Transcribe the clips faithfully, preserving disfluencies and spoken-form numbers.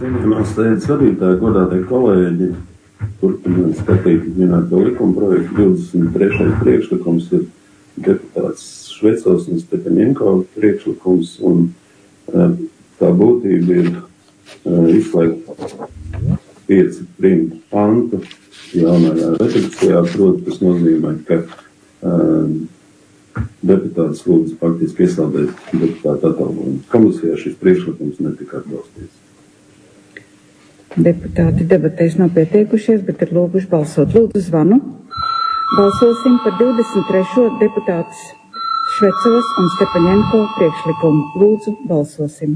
Cienījamās sēdes vadītāji, godātie kolēģi, turpināt skatīt minēto likuma projektu. divdesmit trešais priekšlikums ir deputāts Švecovs un Stepaņenko priekšlikums, un tā būtība ir izslēgt pieci prim pantu jaunajā redakcijā, proti, kas nozīmē, ka uh, deputāts lūdzu faktiski iesaldēt deputātu atalgojumu. Komisijā šis priekšlikums netika atbalstīts. Deputāti debatēs nav pieteikušies, bet ir lūguši balsot. Lūdzu zvanu. Balsosim par divdesmit trešo deputātus Švecovas un Stepaņenko priekšlikumu. Lūdzu, balsosim.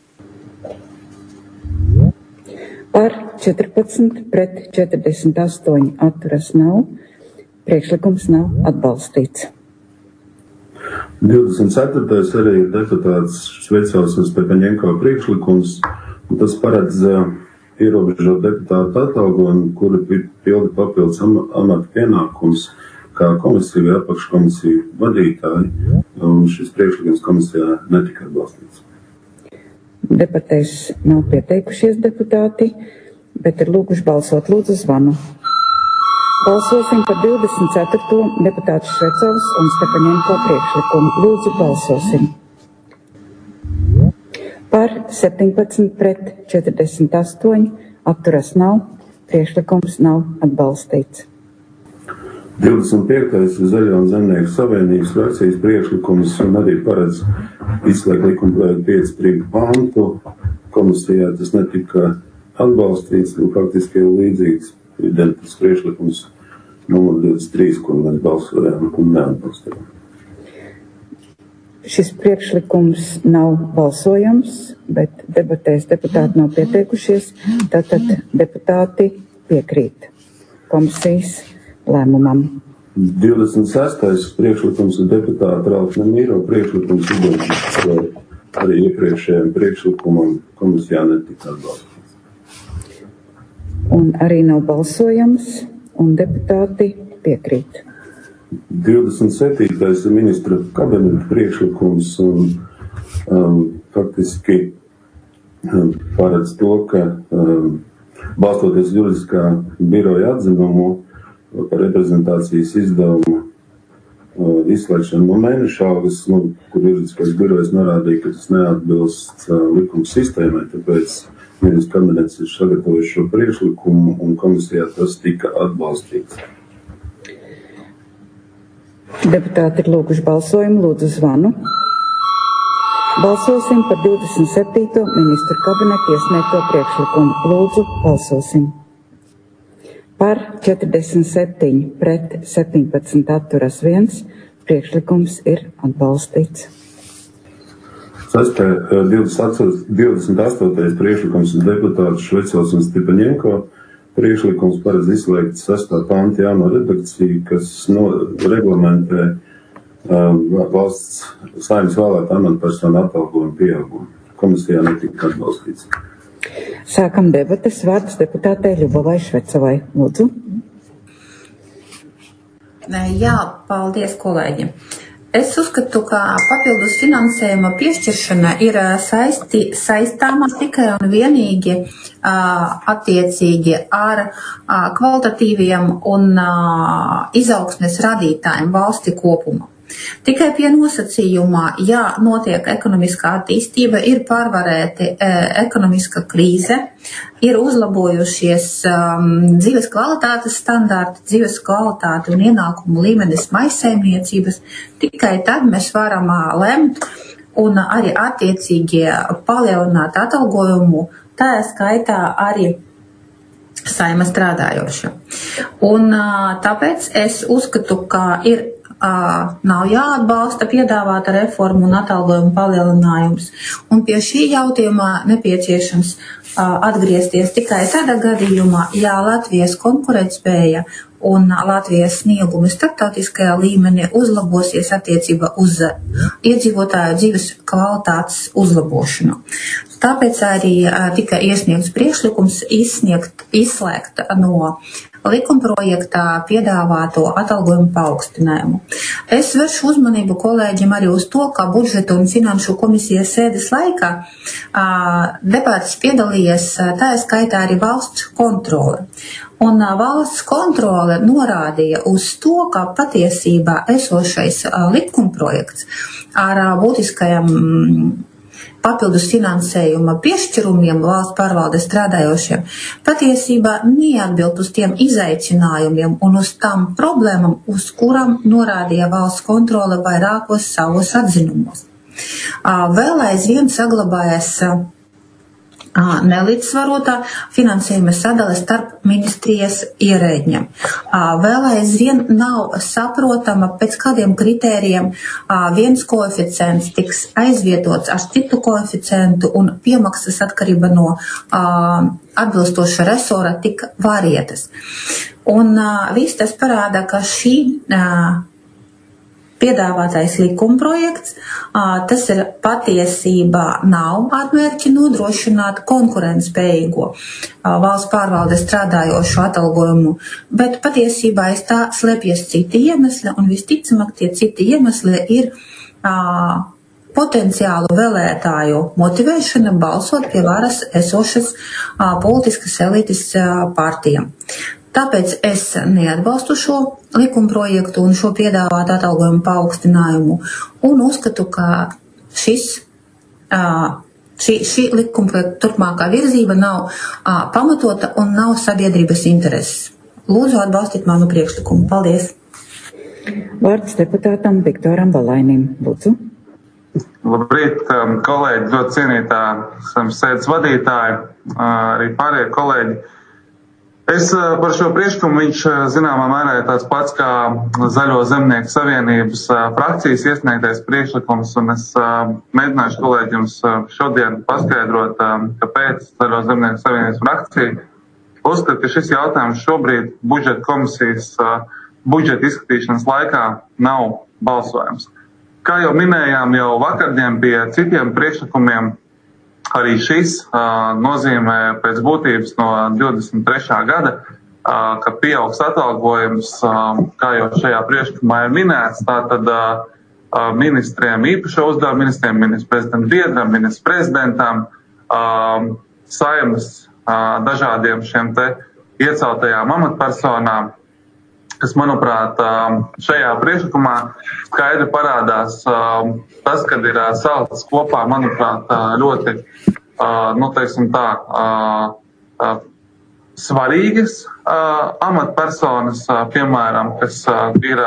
Par četrpadsmit pret četrdesmit astoņi atturas nav. Priekšlikums nav atbalstīts. divdesmit ceturtais arī ir deputāts Švecovs un Stepaņenko priekšlikums, un tas paredz uh, ierobežot deputātu atalgojumu, kuri pilda papildus amata pienākums kā komisiju vai apakškomisiju vadītāji, un šis priekšlikums komisijā netika atbalstīts. Debatēs nav pieteikušies deputāti, bet ir lūguši balsot. Lūdzu zvanu. Balsosim par divdesmit ceturto deputātu Švecovs un Stepaņenko priekšlikumu. Lūdzu, balsosim. Par septiņpadsmit pret četrdesmit astoņi atturas nav. Priekšlikums nav atbalstīts. divdesmit piektais ir Zaļo un Zemnieku savienības frakcijas priekšlikums, un arī paredz izslēgt likuma projektu pieci prim pantu. Komisijā tas netika atbalstīts, un faktiski ir līdzīgs identisks priekšlikums numur divdesmit trīs, kur mēs balsojām un neatbalstījām. Šis priekšlikums nav balsojams, bet debatēs deputāti nav pieteikušies, tātad deputāti piekrīt komisijas lēmumam. divdesmit sestais priekšlikums ir deputāta Ralfa Nemīro priekšlikums, identisks arī iepriekšējiem priekšlikumam, komisijā netika atbalstīts. Un arī nav balsojams, un deputāti piekrīt. divdesmit septītais ir ministra kabineta priekšlikums, un um, faktiski um, paredz to, ka um, balstoties juridiskā biroja atzinumu par reprezentācijas izdevumu uh, izslēgšanu no mēneša algas, nu, kur juridiskais birojs norādīja, ka tas neatbilst uh, likuma sistēmai, tāpēc ministra kabinets ir sagatavojis šo priekšlikumu, un komisijā tas tika atbalstīts. Deputāti ir lūguši balsojumu. Lūdzu zvanu. Balsosim par divdesmit septīto ministru kabinetu iesniegto priekšlikumu. Lūdzu, balsosim. Par četrdesmit septiņi pret septiņpadsmit atturas viens. Priekšlikums ir atbalstīts. Sastē, divdesmit astotais priekšlikums ir deputāts Švecovs un Stepaņenko. Priekšlikums paredz izslēgt sestā panta jauno redakciju, kas no, reglamentē uh, valsts saimnes vēlētā amatpersonu atalgojumu pieaugumu. Komisijā netika atbalstīts. Sākam debates. Vārds deputātei Ļubovai Švecovai. Lūdzu. Jā, paldies, kolēģi. Es uzskatu, ka papildus finansējuma piešķiršana ir saisti, saistāma tikai un vienīgi uh, attiecīgi ar uh, kvalitatīviem un uh, izaugsmes radītājiem valsti kopumā. Tikai pie nosacījumā, ja notiek ekonomiskā attīstība, ir pārvarēti e, ekonomiska krīze, ir uzlabojušies um, dzīves kvalitātes standarti, dzīves kvalitāte un ienākumu līmenis maisaimniecības, tikai tad mēs varam uh, lemt un arī attiecīgi palielināt atalgojumu, tā skaitā arī saima strādājoša. Un uh, tāpēc es uzskatu, ka ir Uh, nav jāatbalsta piedāvāta reforma un atalgojuma palielinājums. Un pie šī jautājuma nepieciešams uh, atgriezties tikai tādā gadījumā, ja Latvijas konkurētspēja un Latvijas sniegumi starptautiskajā līmenī uzlabosies attiecībā uz iedzīvotāju dzīves kvalitātes uzlabošanu. Tāpēc arī tika iesniegts priekšlikums izsniegt, izslēgt no likumprojektā piedāvāto atalgojumu paaugstinājumu. Es vēršu uzmanību kolēģiem arī uz to, ka budžeta un finanšu komisijas sēdes laikā debates piedalījies tā skaitā arī valsts kontrole. Un valsts kontrole norādīja uz to, ka patiesībā esošais likumprojekts ar būtiskajam papildus finansējuma piešķirumiem valsts pārvalde strādājošiem patiesībā neatbild uz tiem izaicinājumiem un uz tām problēmām, uz kurām norādīja valsts kontrole vairākos savos atzinumos. Vēl aizvien saglabājas nelīdzsvarotā finansējuma sadale starp ministrijas ierēģiem. Vēl aizvien nav saprotama, pēc kādiem kritērijiem viens koeficients tiks aizvietots ar citu koeficientu un piemaksas atkarība no atbilstoša resora tik varietas. Un viss tas parāda, ka šī piedāvātais likumprojekts, tas ir patiesībā nav atmērķi nodrošināt konkurentspējīgo valsts pārvalde strādājošu atalgojumu, bet patiesībā aiz tā slēpjas citi iemesli, un visticamāk tie citi iemesli ir potenciālu vēlētāju motivēšana balsot pie varas esošas politiskas elites partijām. Tāpēc es neatbalstu šo likumprojektu un šo piedāvātu atalgojumu paaugstinājumu un uzskatu, ka šis, šī, šī likumprojekta turpmākā virzība nav pamatota un nav sabiedrības intereses. Lūdzu atbalstīt manu priekšlikumu. Paldies! Vārds deputātam Viktoram Balainim. Lūdzu. Labrīt, kolēģi, ļoti cienītā sēdes vadītāji, arī pārējie kolēģi. Es par šo priekšlikumu, viņš zināmā mērā ir tāds pats kā Zaļo zemnieku savienības frakcijas iesniegtais priekšlikums, un es mēģināšu kolēģi jums šodien paskaidrot, kāpēc Zaļo zemnieku savienības frakcija uzskata, ka šis jautājums šobrīd budžeta komisijas budžeta izskatīšanas laikā nav balsojams. Kā jau minējām jau vakardien pie citiem priekšlikumiem, arī šis uh, nozīmē pēc būtības no divdesmit trešā gada, uh, ka pieaugs atalgojums, uh, kā jau šajā priekšlikumā ir minēts, tātad uh, ministriem īpašo uzdevumu ministriem, ministru prezidentam biedram, ministru prezidentam, uh, Saeimas uh, dažādiem šiem te ieceltajām amatpersonām, kas, manuprāt, šajā priekšlikumā skaidri parādās tas, kad ir salikts kopā, manuprāt, ļoti, nu, teiksim tā, svarīgas amatpersonas, piemēram, kas ir,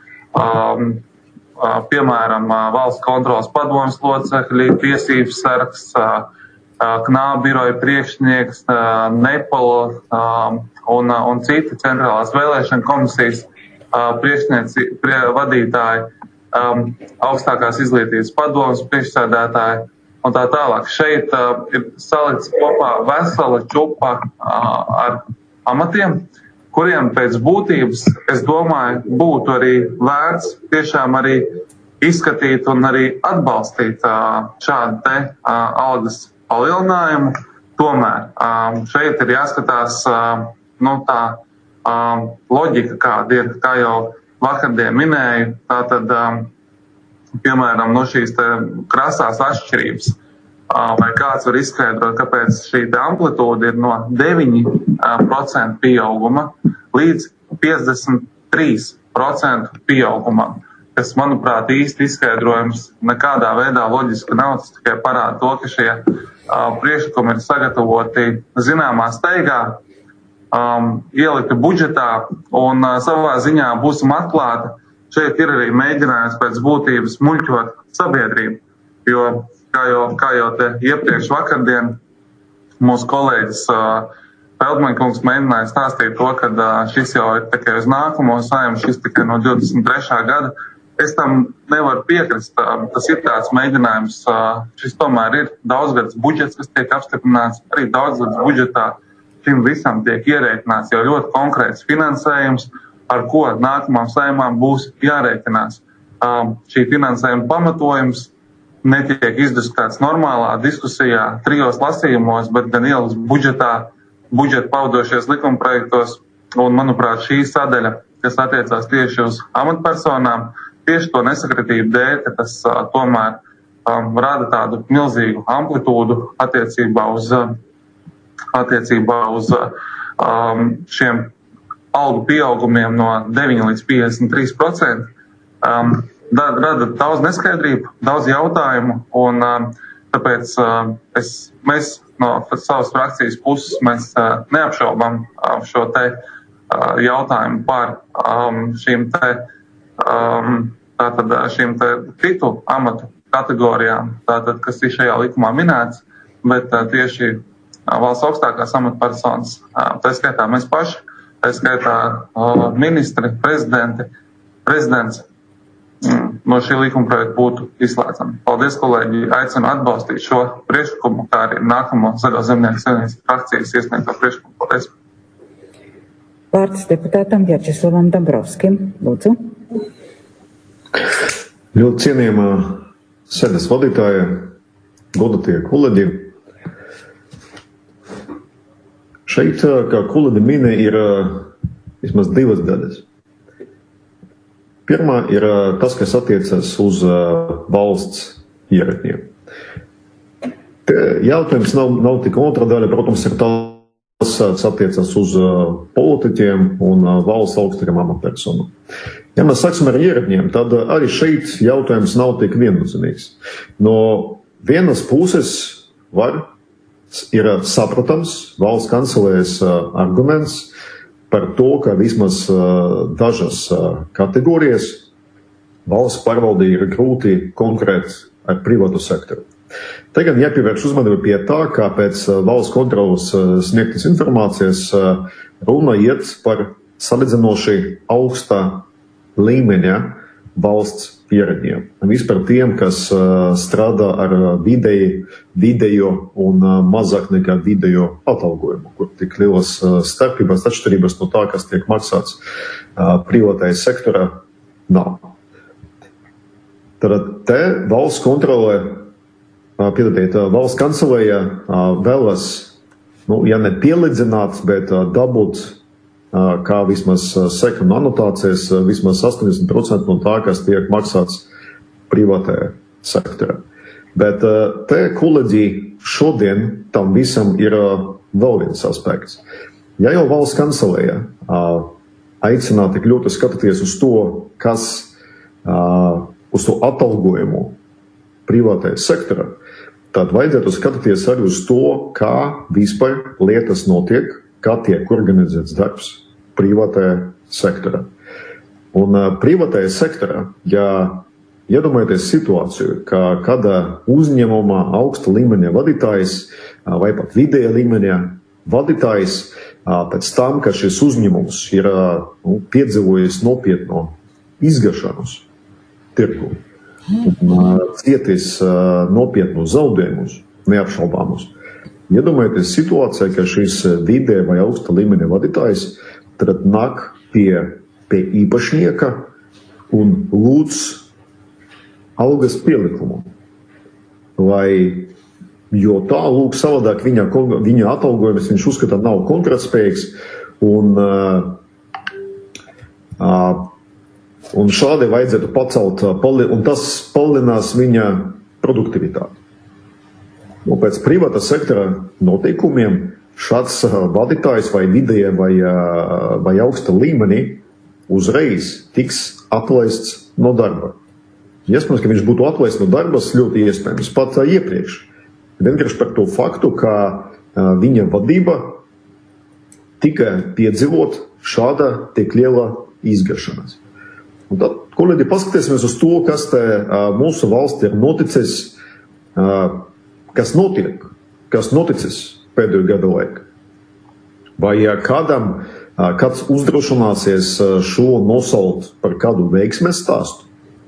piemēram, valsts kontrolas padomes locekļi, tiesības sargs, Knāba biroja priekšnieks, Nepola un, un citi centrālās vēlēšana komisijas priekšnieci, prie, vadītāji, augstākās izglītības padomes priekšsēdētāji un tā tālāk. Šeit ir salikts kopā vesela čupa ar amatiem, kuriem pēc būtības, es domāju, būtu arī vērts tiešām arī izskatīt un arī atbalstīt šādu te algas palielinājumu. Tomēr um, šeit ir jāskatās um, nu, tā um, loģika, kāda ir, kā jau vakardien minēju, tātad, um, piemēram, no šīs te krasās atšķirības, uh, vai kāds var izskaidrot, kāpēc šī te amplitūda ir no deviņi procenti pieauguma līdz piecdesmit trīs procenti pieaugumam, kas, manuprāt, īsti izskaidrojums nekādā veidā loģiski nav, tas tikai parāda to, ka šie Uh, priekšlikumi ir sagatavoti zināmā steigā, um, ielikti budžetā un uh, savā ziņā būsim atklāti. Šeit ir arī mēģinājums pēc būtības muļķot sabiedrību, jo, kā jau, kā jau te iepriekš vakardien, mūsu kolēģis uh, Feldmaņkungs mēģināja stāstīt to, ka uh, šis jau ir tikai uz nākamo Saeimu, šis tikai no divdesmit trešā gada. Es tam nevaru piekrist. Tas ir tāds mēģinājums. Šis tomēr ir daudzgads budžets, kas tiek apstiprināts. Arī daudzgads budžetā šim visam tiek ierēķināts jau ļoti konkrēts finansējums, ar ko nākamām saimām būs jārēķinās. Šī finansējuma pamatojums netiek izdiskutēts normālā diskusijā, trijos lasījumos, bet gan ielas budžetā, budžeta pavadošies likumprojektos. Un, manuprāt, šī sadaļa, kas attiecās tieši uz amatpersonām, tieši to nesakritību dēļ, ka tas uh, tomēr um, rada tādu milzīgu amplitūdu attiecībā uz, uh, attiecībā uz uh, um, šiem algu pieaugumiem no deviņi līdz piecdesmit trīs procenti. Um, rada daudz neskaidrību, daudz jautājumu, un um, tāpēc uh, es, mēs no savas frakcijas puses mēs uh, neapšaubam uh, šo te uh, jautājumu par um, šīm te, um, tātad, šīm te citu amatu kategorijām, tātad, kas ir šajā likumā minēts, bet uh, tieši uh, valsts augstākās amatpersonas, uh, tā skaitā mēs paši, tā skaitā uh, ministri, prezidenti, prezidents mm, no šī likuma projekta būtu izslēdzami. Paldies, kolēģi, aicinu atbalstīt šo priekšlikumu, kā arī nākamo Zaļo zemnieku savienības frakcijas iesniegto priekšlikumu. Paldies. Vārds deputātam Vjačeslavam Dombrovskim. Lūdzu. Ļoti cienījamā sēdes vadītāja, godatie kolēģi. Šeit, kā kolēģi mini, ir vismaz divas daļas. Pirmā ir tas, kas attiecas uz valsts ierēdņiem. Jautājums nav, nav tik otrā daļa, protams, ir tas, kas attiecas uz politiķiem un valsts augstākām amatpersonām. Ja mēs sāksim ar ierēdņiem, tad arī šeit jautājums nav tik viennozīmīgs. No vienas puses var ir saprotams valsts kancelējas arguments par to, ka vismaz dažas kategorijas valsts pārvaldē ir grūti konkurēt ar privātu sektoru. Tagad jāpievērš uzmanība pie tā, ka pēc valsts kontrolas sniegtas informācijas runa iet par salīdzinoši augstā līmeņa valsts ierēdņiem. Vispār tiem, kas uh, strādā ar vidēji, vidējo un uh, mazāk nekā vidējo atalgojumu, kur tik lielas uh, starpības, atšķirības no tā, kas tiek maksāts uh, privātajā sektorā, nav. Tad te valsts kontrole, uh, piedodiet, uh, valsts kancelēja uh, vēlas, nu, ja ne pielīdzināt, bet uh, dabūt kā vismaz seka un anotācijas, vismaz astoņdesmit procenti no tā, kas tiek maksāts privātajā sektorā. Bet te, kolēģi, šodien tam visam ir vēl viens aspekts. Ja jau valsts kancelēja aicinā tik ļoti skatīties uz to, kas uz to atalgojumu privātajā sektorā, tad vajadzētu skatīties arī uz to, kā vispār lietas notiek, kā tiek organizēts darbs privātajā sektorā. Un uh, privātajā sektorā, ja iedomājaties situāciju, ka kāda uzņēmuma augsta līmeņa vadītājs uh, vai pat vidēja līmeņa vadītājs uh, pēc tam, ka šis uzņēmums ir uh, nu, piedzīvojis nopietno izgašanos tirgu un uh, cietis uh, nopietnos zaudējumus, neapšaubāmus. Iedomājieties situācijā, ka šis vidē vai augsta līmeņa vadītājs tad nāk pie, pie īpašnieka un lūdz algas pielikumu. Vai, jo tā, lūk, savādāk viņa, viņa atalgojums, viņš uzskata, nav konkurētspējīgs un, uh, un šādi vajadzētu pacelt, un tas palielinās viņa produktivitāti. Un pēc privāta sektora noteikumiem šāds vadītājs vai vidēja vai, vai augsta līmenī uzreiz tiks atlaists no darba. Iespējams, ka viņš būtu atlaists no darba, ļoti iespējams, pat iepriekš. Vienkārši par to faktu, ka viņa vadība tika piedzīvot šāda tik liela izgašanās. Un tad, kolēģi, paskatīsimies uz to, kas te mūsu valstī ir noticis, kas notiek, kas noticis pēdējo gadu laikā. Vai kādam, kāds uzdrošināsies šo nosaukt par kādu veiksmes stāstu?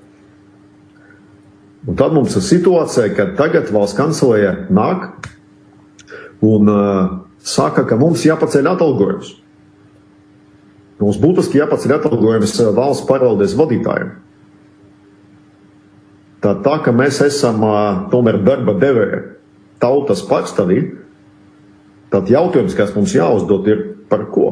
Un tad mums ir situācija, ka tagad valsts kancelēja nāk un uh, saka, ka mums jāpaceļ atalgojums. Mums būtiski jāpaceļ atalgojums valsts pārvaldes vadītājiem. Tā, tā ka mēs esam tomēr darba devēja tautas pārstāvī, tad jautājums, kas mums jāuzdod, ir par ko?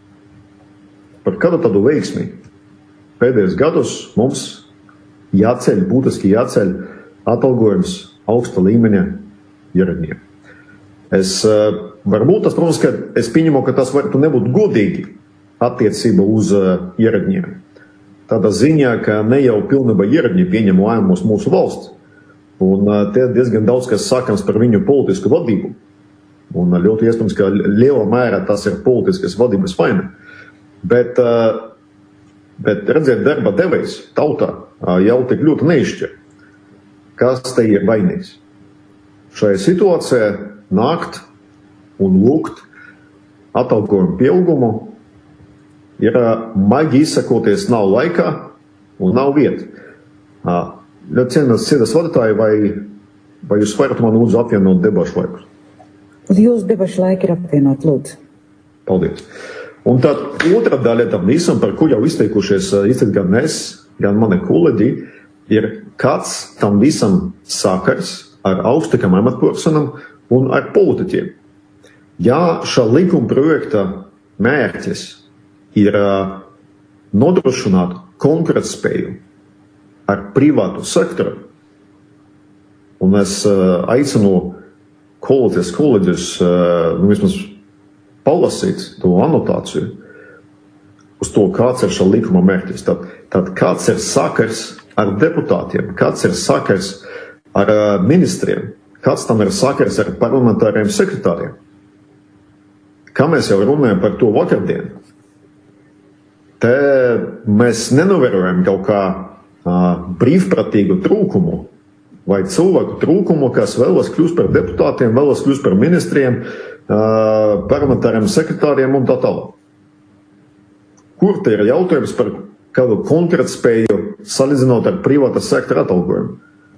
Par kādu tādu veiksmi? Pēdējos gados mums jāceļ, būtiski jāceļ atalgojums augsta līmeņa ierēdņiem. Es, varbūt tas, protams, ka es pieņemu, ka tas varētu nebūt godīgi attiecība uz ierēdņiem. Tādā ziņā, ka ne jau pilnībā ierēdņi pieņem lēmumus mūsu valsts. Un te diezgan daudz, kas sakams par viņu politisku vadību. Un ļoti iespējams, ka lielā mērā tas ir politiskas vadības vaina. Bet, bet redzēt, darba devējs tautā jau tik ļoti neizšķir, kas te ir vainīgs. Šajā situācijā nākt un lūgt atalgojumu pieaugumu ir maigi izsakoties nav laikā un nav vieta. Ļoti cienījams sēdes vadītāji, vai, vai jūs varat man lūdzu apvienot debašu laikus? Jūsu debašu laiki ir apvienot, lūdzu. Paldies. Un tad otra daļa tam visam, par kur jau izteikušies, izteikt gan es, gan mani kolēģi, ir kāds tam visam sakars ar augstākam amatpersonam un ar politiķiem. Ja šā likuma projekta mērķis ir nodrošināt konkurētspēju ar privātu sektoru, un es aicinu kolēģis, kolēģis, nu vismaz palasīt to anotāciju uz to, kāds ir šā likuma mērķis. Tad, tad kāds ir sakars ar deputātiem, kāds ir sakars ar ministriem, kāds tam ir sakars ar parlamentāriem sekretāriem. Kā mēs jau runājam par to vakardien, te mēs nenovērojam kaut kā uh, brīvprātīgu trūkumu vai cilvēku trūkumu, kas vēlas kļūst par deputātiem, vēlas kļūst par ministriem, uh, parlamentāriem sekretāriem un tā tālāk. Kur te ir jautājums par kādu konkurētspēju salīdzinot ar privāta sektora atalgojumu?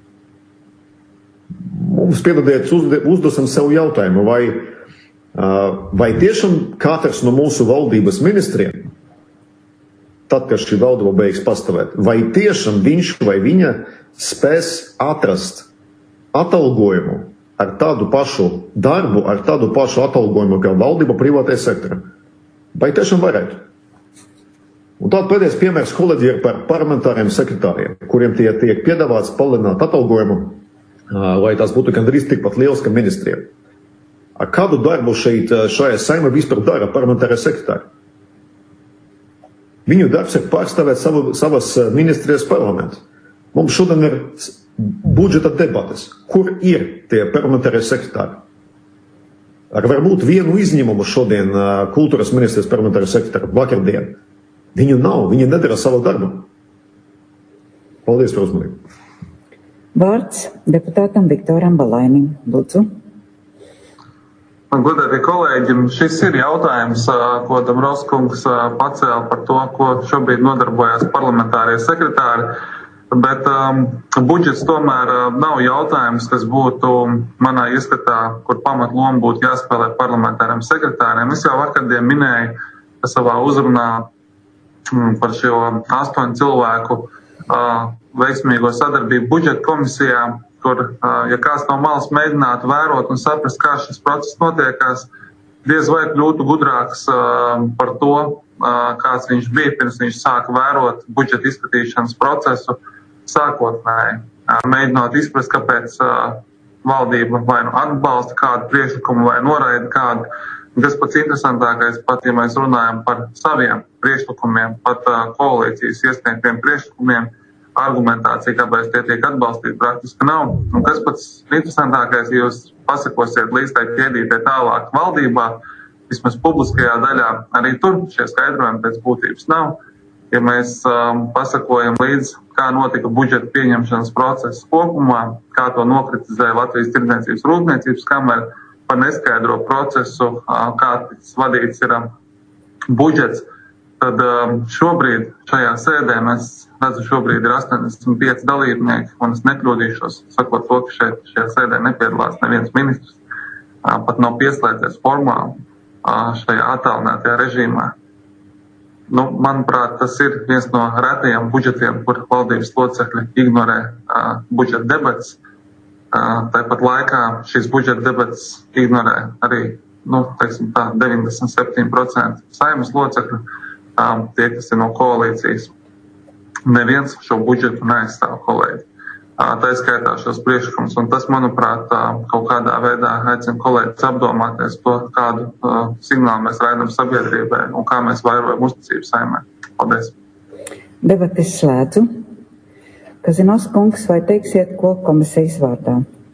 Mums piedodiet, uzdosim sev jautājumu, vai, uh, vai tiešām katrs no mūsu valdības ministriem, tad, kad šī valdība beigs pastāvēt, vai tiešām viņš vai viņa spēs atrast atalgojumu ar tādu pašu darbu, ar tādu pašu atalgojumu kā valdība privātajā sektorā? Vai tiešām varētu? Un tād pēdējais piemērs kolēģi ir par parlamentāriem sekretāriem, kuriem tie tiek piedāvāts palielināt atalgojumu, lai tas būtu gandrīz tikpat liels kā ministriem. Ar kādu darbu šeit, šajā saimē vispār dara parlamentārie sekretāri? Viņu darbs ir pārstāvēt savu, savas ministrijas parlamentu. Mums šodien ir budžeta debates. Kur ir tie parlamentārie sekretāri? Ar varbūt vienu izņēmumu šodien kultūras ministrijas parlamentārie sekretāri vakardien. Viņu nav, viņi nedara savu darbu. Paldies par uzmanību. Vārds deputātam Viktoram Balainim. Lūdzu. Godātie kolēģi, šis ir jautājums, ko Dombrovskungs pacēla par to, ko šobrīd nodarbojas parlamentārie sekretāri, bet um, budžets tomēr nav jautājums, kas būtu manā ieskatā, kur pamatloma būtu jāspēlē parlamentāriem sekretāriem. Es jau vakardien minēju savā uzrunā par šo astoņu cilvēku uh, veiksmīgo sadarbību budžeta komisijā, kur, ja kāds no malas mēģinātu vērot un saprast, kā šis process notiekās, diez vai kļūtu gudrāks uh, par to, uh, kāds viņš bija, pirms viņš sāka vērot budžeta izskatīšanas procesu sākotnēji, uh, mēģinot izprast, kāpēc uh, valdība vai nu atbalsta kādu priekšlikumu vai noraida kādu. Kas pats interesantākais, pat ja mēs runājam par saviem priekšlikumiem, pat uh, koalīcijas iesniegtiem priekšlikumiem, argumentācija, kāpēc tie tiek atbalstīti, praktiski nav. Un kas pats interesantākais, ja jūs pasakosiet līdz tai ķēdītē tālāk valdībā, vismaz publiskajā daļā, arī tur šie skaidrojumi pēc būtības nav. Ja mēs um, pasakojam līdz, kā notika budžeta pieņemšanas process kopumā, kā to nokritizēja Latvijas tirdzniecības rūpniecības kamera par neskaidro procesu, uh, kā tiks vadīts ir um, budžets, tad um, šobrīd šajā sēdē mēs redzu, šobrīd ir astoņdesmit pieci dalībnieki, un es nekļūdīšos, sakot to, ka šeit šajā sēdē nepiedalās neviens ministrs, pat nav pieslēdzies formāli šajā attālinātajā režīmā. nu, manuprāt, tas ir viens no retajiem budžetiem, kur valdības locekļi ignorē uh, budžeta debates. Uh, tāpat laikā šīs budžeta debates ignorē arī, nu, teiksim tā, deviņdesmit septiņi procenti Saeimas locekļu, um, tie, kas ir no koalīcijas. Neviens šo budžetu neaizstāv, kolēģi. Tā skaitā šos priekšlikumus, un tas, manuprāt, kaut kādā veidā aicina kolēģis apdomāties to, kādu uh, signālu mēs raidam sabiedrībai un kā mēs vairojam uzticību Saeimai. Paldies. Debates slēdzu. Kazinovs kungs, vai teiksiet, ko komisijas vārdā?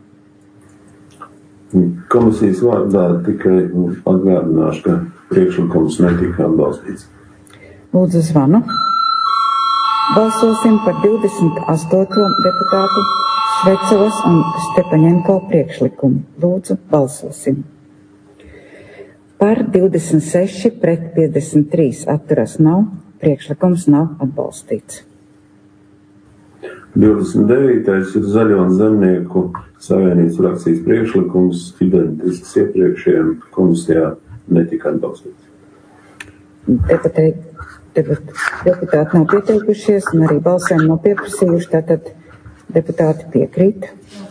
Komisijas vārdā tikai atgādināšu, ka priekšlikums netika atbalstīts. Lūdzu zvanu. Balsosim par divdesmit astoto deputātu Švecovas un Stepaņenko priekšlikumu. Lūdzu, balsosim. Par divdesmit seši pret piecdesmit trīs atturas nav. Priekšlikums nav atbalstīts. divdesmit devītais ir Zaļo un Zemnieku savienības frakcijas priekšlikums, identisks iepriekšējiem, komisijā netika atbalstīts. Deputē, debat, deputāti nav pieteikušies un arī balsēm nav pieprasījuši, tātad deputāti piekrīt.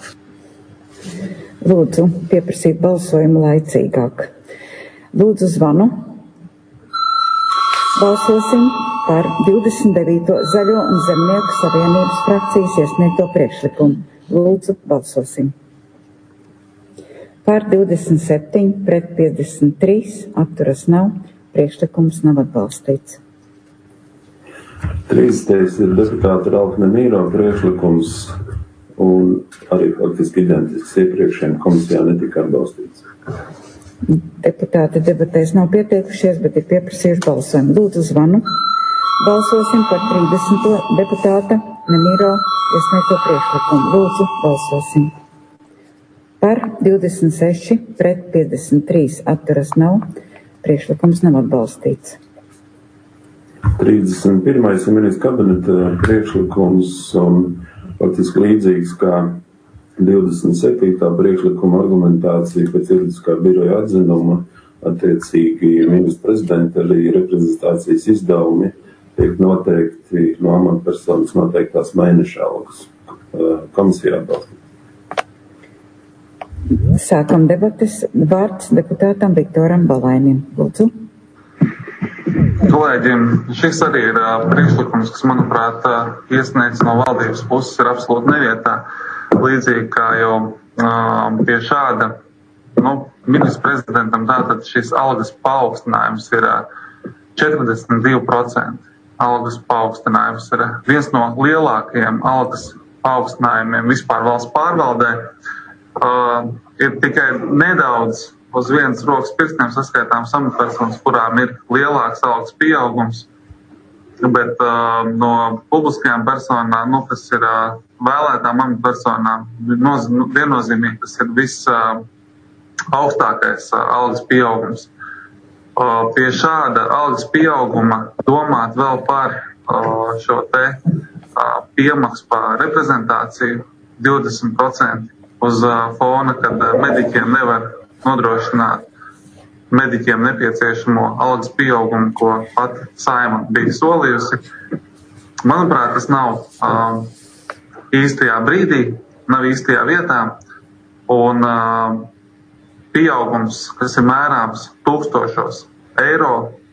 Lūdzu, pieprasīt balsojumu laicīgāk. Lūdzu, zvanu. Balsosim par divdesmit devīto Zaļo un Zemnieku savienības frakcijas iesniegto priekšlikumu. Lūdzu, balsosim. Par divdesmit septiņi pret piecdesmit trīs atturas nav. Priekšlikums nav atbalstīts. trīsdesmitais ir deputāta Ralfa Nemīro priekšlikums un arī faktiski identisks iepriekšējiem, komisijā netika atbalstīts. Deputāti debatēs nav pieteikušies, bet ir pieprasījuši balsojumu. Lūdzu, zvanu. Balsosim par trīsdesmito deputāta Nemīro iesniegto priekšlikumu. Lūdzu, balsosim. Par divdesmit seši pret piecdesmit trīs atturas nav. Priekšlikums nav atbalstīts. trīsdesmit pirmais ir ministra kabineta priekšlikums un faktiski līdzīgs kā divdesmit septītā priekšlikuma argumentācija pēc juridiskā biroja atzinuma, attiecīgi ministra prezidenta arī reprezentācijas izdevumi tiek noteikti no amatpersonas noteiktās mēneša algas. Komisijā atbalstīt. Sākam debates. Vārds deputātam Viktoram Balainim. Lūdzu. Kolēģiem, šis arī ir priekšlikums, kas, manuprāt, iesniegts no valdības puses ir absolūti nevietā. Līdzīgi kā jau um, pie šāda, nu, ministra prezidentam tātad šis algas paaugstinājums ir četrdesmit divi procenti. Algas paaugstinājums ir viens no lielākajiem algas paaugstinājumiem vispār valsts pārvaldē. Uh, ir tikai nedaudz uz vienas rokas pirkstiem saskaitāms amatpersonas, kurām ir lielāks algas pieaugums, bet uh, no publiskajām personām, nu, kas ir uh, vēlētām amatpersonām, noz, nu, viennozīmīgi tas ir viss uh, augstākais uh, algas pieaugums. Uh, pie šāda algas pieauguma domāt vēl par uh, šo te uh, piemaksu par reprezentāciju divdesmit procenti uz uh, fona, kad uh, mediķiem nevar nodrošināt mediķiem nepieciešamo algas pieaugumu, ko pat Saeima bija solījusi. Manuprāt, tas nav uh, īstajā brīdī, nav īstajā vietā, un uh, pieaugums, kas ir mērāms tūkstošos eiro,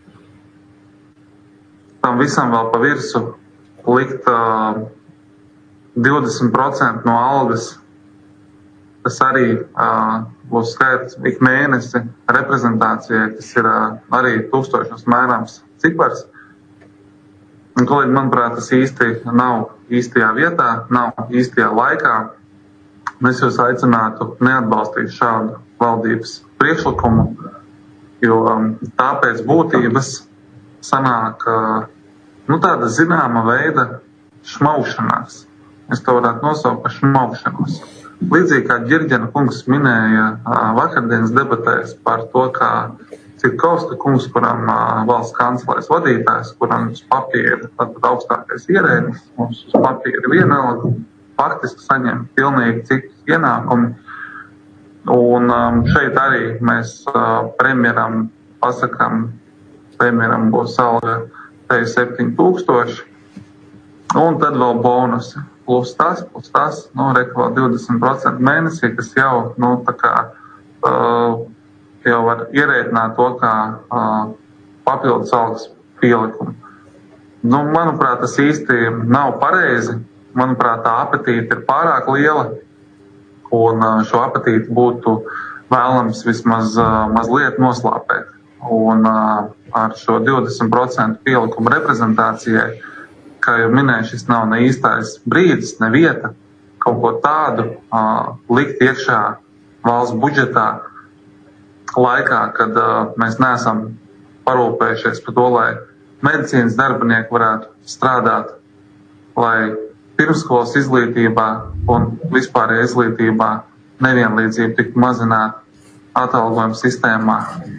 tam visam vēl pa virsu likt uh, divdesmit procenti no algas, tas arī uh, būs skaits ik mēnesi reprezentācijai, kas ir uh, arī tūkstošos mērāms cipars. Un, kolēģi, manuprāt, tas īsti nav īstajā vietā, nav īstajā laikā. Es jūs aicinātu neatbalstīt šādu valdības priekšlikumu, jo um, tāpēc būtības sanāk uh, nu, tāda zināma veida šmaušanās. Es to varētu nosaukt par šmaušanos. Līdzīgi kā Ģirģena kungs minēja uh, vakardienas debatēs par to, kā Cirkovska kungs, kuram uh, valsts kanclēs vadītājs, kuram uz papīra tātad augstākais ierēdnis, mums uz papīra vienalga, faktiski saņem pilnīgi citus ienākumu. Un um, šeit arī mēs uh, premjeram pasakām, premjeram būs alga te septiņi tūkstoši, un tad vēl bonusi. Plus tas, plus tas, nu, reka vēl divdesmit procenti mēnesī, kas jau, nu, tā kā, uh, jau var ierēķināt to kā uh, papildus algas pielikumu. Nu, manuprāt, tas īsti nav pareizi. Manuprāt, tā apetīte ir pārāk liela, un uh, šo apetīti būtu vēlams vismaz uh, mazliet noslāpēt. Un uh, ar šo divdesmit procentu pielikumu reprezentācijai, kā jau minēju, šis nav ne īstais brīdis, ne vieta, kaut ko tādu uh, likt iekšā valsts budžetā laikā, kad uh, mēs neesam parūpējušies par to, lai medicīnas darbinieki varētu strādāt, lai pirmskolas izglītībā un vispārējā izglītībā nevienlīdzība tiktu mazināta atalgojuma sistēmā.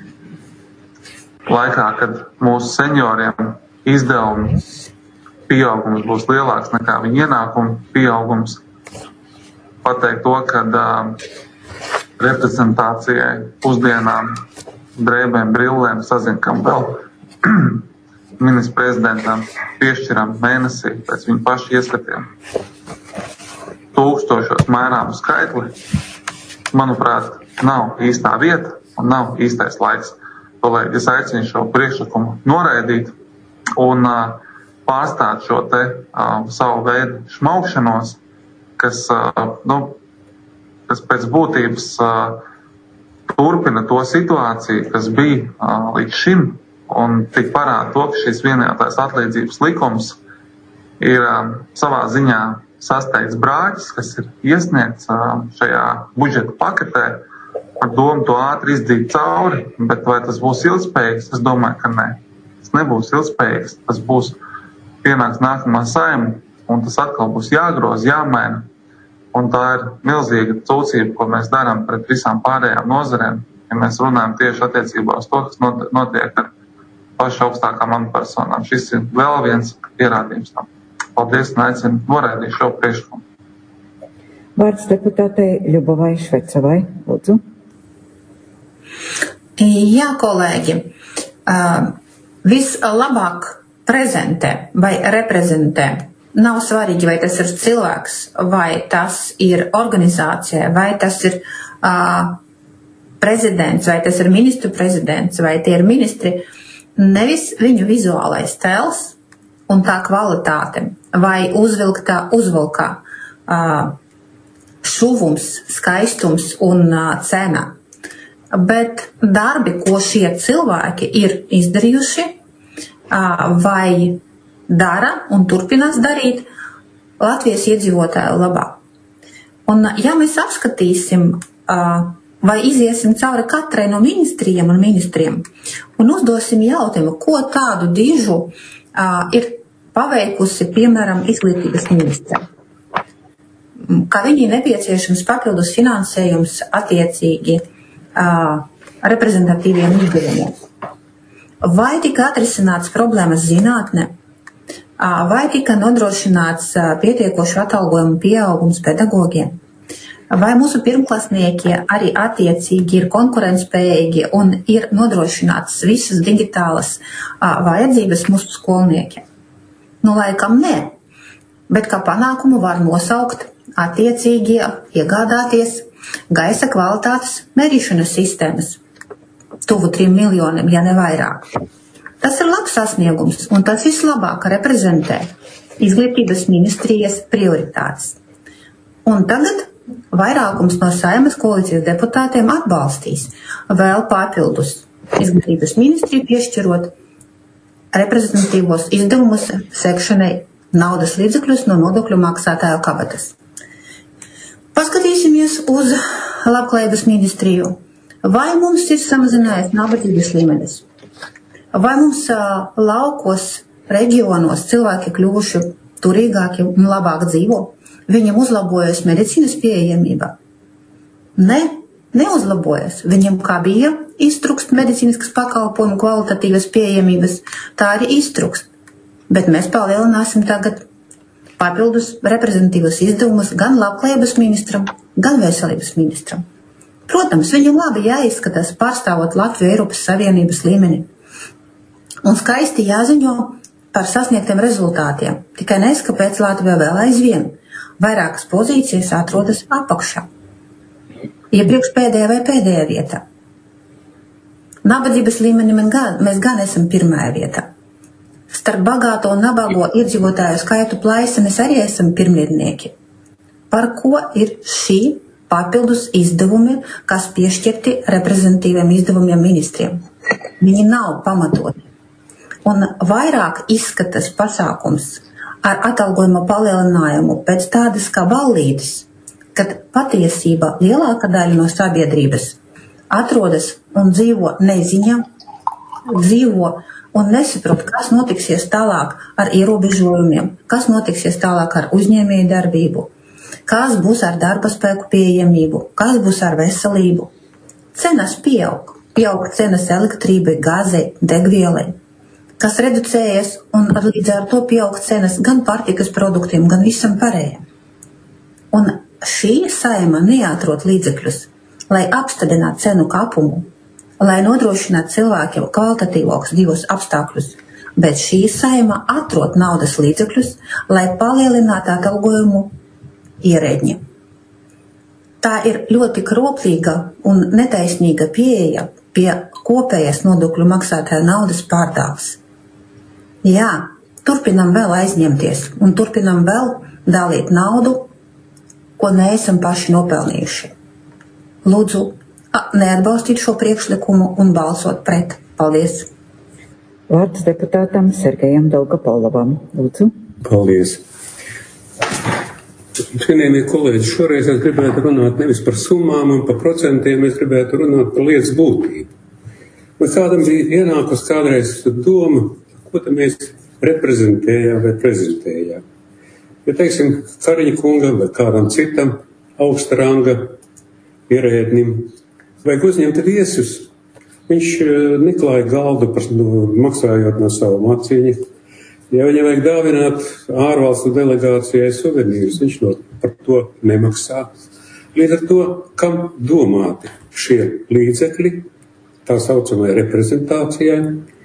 Laikā, kad mūsu senioriem izdevumi pieaugums būs lielāks nekā viņa ienākuma pieaugums. Pateikt to, ka uh, reprezentācijai, pusdienām, drēbēm, brillēm, sazinkam vēl ministra prezidentam piešķiram mēnesī pēc viņa paša ieskatiem tūkstošos mērāmu skaitli, manuprāt, nav īstā vieta un nav īstais laiks. Kolēģi, es aicinu šo priekšlikumu noraidīt un uh, pārstāt šo te uh, savu veidu šmaukšanos, kas, uh, nu, kas pēc būtības uh, turpina to situāciju, kas bija uh, līdz šim, un tik parāda to, ka šis vienotās atlīdzības likums ir uh, savā ziņā sasteigts brāķis, kas ir iesniegts uh, šajā budžeta paketē, ar domu to ātri izdīt cauri, bet vai tas būs ilgspējīgs? Es domāju, ka nē. Tas nebūs ilgspējīgs, tas būs pienāks nākamā saima, un tas atkal būs jāgroz, jāmaina. Un tā ir milzīga cūcība, ko mēs darām pret visām pārējām nozarēm, ja mēs runājam tieši attiecībā uz to, kas notiek ar pašu augstākām amatpersonām. Šis ir vēl viens pierādījums tam. Paldies, un aicinu noraidīt šo priekšlikumu. Vārds deputātei Ļubovai Švecovai. Lūdzu. Jā, kolēģi. Uh, vislabāk prezentē vai reprezentē. Nav svarīgi, vai tas ir cilvēks, vai tas ir organizācija, vai tas ir uh, prezidents, vai tas ir ministru prezidents, vai tie ir ministri. Nevis viņu vizuālais tēls un tā kvalitāte, vai uzvilktā uzvalkā uh, šuvums, skaistums un uh, cena. Bet darbi, ko šie cilvēki ir izdarījuši, vai dara un turpinās darīt Latvijas iedzīvotāju labā. Un, ja mēs apskatīsim, vai iziesim cauri katrai no ministrijiem un ministriem un uzdosim jautājumu, ko tādu dižu ir paveikusi, piemēram, izglītības ministra, ka viņai nepieciešams papildus finansējums attiecīgi reprezentatīviem uzdevumiem. Vai tika atrisināts problēmas zinātne, vai tika nodrošināts pietiekošu atalgojumu pieaugums pedagogiem, vai mūsu pirmklasnieki arī attiecīgi ir konkurentspējīgi un ir nodrošināts visas digitālas vajadzības mūsu skolniekiem. Nu, laikam nē, bet kā panākumu var nosaukt attiecīgi iegādāties gaisa kvalitātes mērīšanas sistēmas. Tuvu trim miljoniem, ja ne vairāk. Tas ir labs sasniegums, un tas vislabāk reprezentē izglītības ministrijas prioritātes. Un tagad vairākums no Saeimas koalīcijas deputātiem atbalstīs vēl papildus izglītības ministriju piešķirot reprezentatīvos izdevumus sekšanai naudas līdzekļus no nodokļu maksātāju kabatas. Paskatīsimies uz labklājības ministriju. Vai mums ir samazinājies nabadzības līmenis? Vai mums uh, laukos, reģionos cilvēki kļuvuši turīgāki un labāk dzīvo? Viņam uzlabojas medicīnas pieejamība? Ne, neuzlabojas. Viņam kā bija iztrukst medicīniskas pakalpojumu kvalitatīvas pieejamības, tā arī iztrukst. Bet mēs palielināsim tagad papildus reprezentatīvas izdevumus gan labklājības ministram, gan veselības ministram. Protams, viņam labi jāizskatās pārstāvot Latviju Eiropas Savienības līmeni. Un skaisti jāziņo par sasniegtiem rezultātiem, tikai nes, kāpēc Latvijā vēl aizvien vairākas pozīcijas atrodas apakšā. Iepriekš pēdējā vai pēdējā vietā. Nabadzības līmenī mēs gan esam pirmajā vietā. Starp bagāto un nabago iedzīvotāju skaitu plaisa mēs arī esam pirmlietnieki. Par ko ir šī papildus izdevumi, kas piešķirti reprezentatīviem izdevumiem ministriem? Viņi nav pamatoti. Un vairāk izskatas pasākums ar atalgojuma palielinājumu pēc tādas kā ballītes, kad patiesībā lielākā daļa no sabiedrības atrodas un dzīvo neziņā, dzīvo un nesaprot, kas notiksies tālāk ar ierobežojumiem, kas notiksies tālāk ar uzņēmēju darbību, kas būs ar darba spēku pieejamību, kas būs ar veselību. Cenas pieaug, pieaug cenas elektrībai, gāzei, degvielai, kas reducējas un līdz ar to pieaug cenas gan pārtikas produktiem, gan visam pārējiem. Un šī saima neatrod līdzekļus, lai apstādinātu cenu kāpumu, lai nodrošinātu cilvēkiem kvalitatīvākus divus apstākļus, bet šī saima atrod naudas līdzekļus, lai palielinātu atalgojumu ierēdņiem. Tā ir ļoti kroplīga un netaisnīga pieeja pie kopējas nodokļu maksātāju naudas pārdāvas. Jā, turpinam vēl aizņemties un turpinam vēl dalīt naudu, ko neesam paši nopelnījuši. Lūdzu, neatbalstīt šo priekšlikumu un balsot pret. Paldies. Vārds deputātam Sergejam Dolgopolovam. Lūdzu. Paldies. Cienījamie kolēģi, šoreiz es gribētu runāt nevis par summām un par procentiem, es gribētu runāt par lietas būtību. Man kādam bija ienākus kādreiz doma, ko te mēs reprezentējām vai prezentējām. Ja, teiksim, Kariņa kungam vai kādam citam augsta ranga ierēdnim vajag uzņemt viesus, viņš neklāja galdu par, no, maksājot no savu maciņu. Ja viņam vajag dāvināt ārvalstu delegācijai suvenīrus, viņš no par to nemaksā. Līdz ar to, kam domāti šie līdzekļi, tā saucamai reprezentācijai,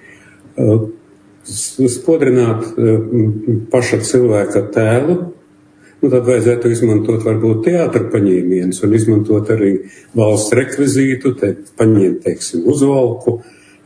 spodrināt paša cilvēka tēlu, nu tad vajadzētu izmantot varbūt teātra paņēmienus un izmantot arī valsts rekvizītu, te paņemt, teiksim, uzvalku,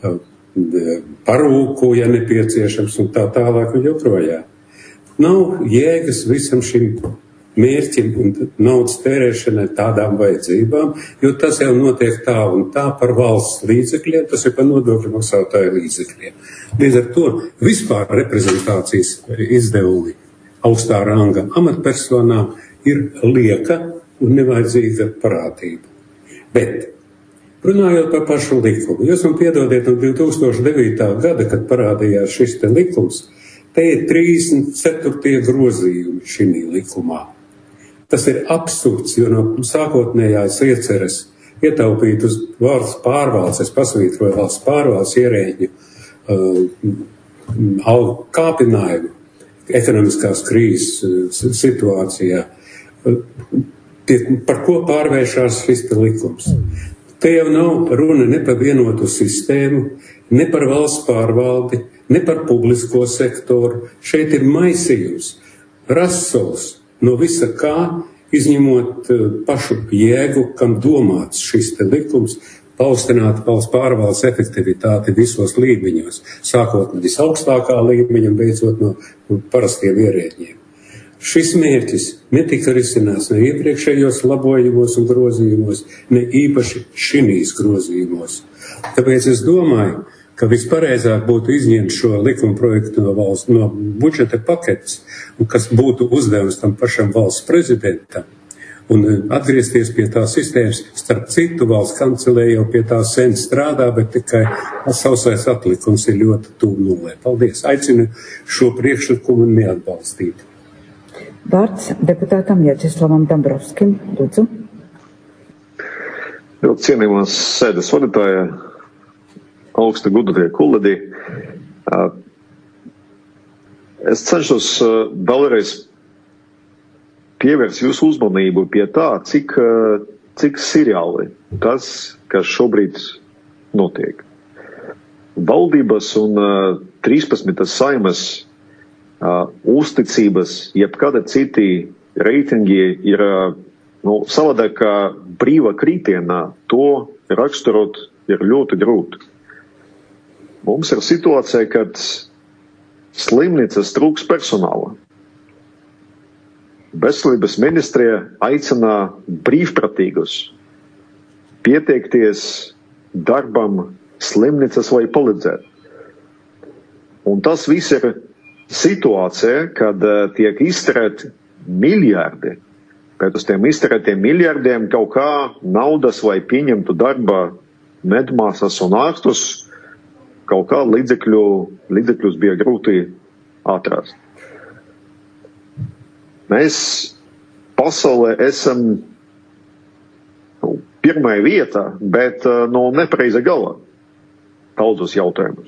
parūku, ja nepieciešams, un tā tālāk un joprojām. Nav jēgas visam šim mērķim un naudas tērēšanai tādām vajadzībām, jo tas jau notiek tā un tā par valsts līdzekļiem, tas ir par nodokļu maksātāju līdzekļiem. Līdz ar to vispār reprezentācijas izdevumi augstā ranga amatpersonām ir lieka un nevajadzīga parādība. Bet, runājot par pašu likumu, jūs man piedodiet no divi tūkstoši devītā gada, kad parādījās šis te likums, te ir trīsdesmit ceturtie grozījumi šī likumā. Tas ir absurds, jo no sākotnējās ieceres ietaupīt uz valsts pārvaldes, es pasvītroju valsts pārvaldes ierēģi uh, kāpinājumu ekonomiskās krīzes situācijā. Par ko pārvēršās šis likums? Te jau nav runa ne par vienotu sistēmu, ne par valsts pārvaldi, ne par publisko sektoru. Šeit ir maisījums, rasols no visa kā, izņemot pašu jēgu, kam domāts šis te likums, paaugstināt valsts pārvaldes efektivitāti visos līmeņos, sākot no visaugstākā līmeņa un beidzot no parastiem ierēģiem. Šis mērķis netika risināts ne iepriekšējos labojumos un grozījumos, ne īpaši šinīs grozījumos. Tāpēc es domāju, ka vispareizāk būtu izņemt šo likuma projektu no valsts, no budžeta paketes, un kas būtu uzdevums tam pašam valsts prezidentam, un atgriezties pie tā sistēmas. Starp citu, valsts kancelē jau pie tā sen strādā, bet tikai sausais atlikums ir ļoti tuvu nulē. Paldies! Aicinu šo priekšlikumu neatbalstīt. Vārds deputātam Jaķeslavam Dombrovskim. Lūdzu. Ļoti cienījumās sēdes vadītāja, augsta gudatie kolēģi. Es cenšos vēlreiz pievērst jūsu uzmanību pie tā, cik, cik seriāli tas, kas šobrīd notiek. Valdības un trīspadsmitas saimas uh, uzticības, jebkada citi reitingi ir uh, nu, savādāk kā brīva kritienā, to raksturot ir ļoti grūti. Mums ir situācija, kad slimnīcas trūks personāla. Veselības ministrija aicina brīvprātīgus pieteikties darbam slimnīcas, lai palīdzētu. Un tas viss ir situācija, kad uh, tiek izterēti miljardi, bet uz tiem izterētiem miljardiem kaut kā naudas, lai pieņemtu darba medmāsas un ārstus, kaut kā līdzekļu, līdzekļus bija grūti atrast. Mēs pasaulē esam nu, pirmajā vietā, bet no nepareiza gala daudzos jautājumus.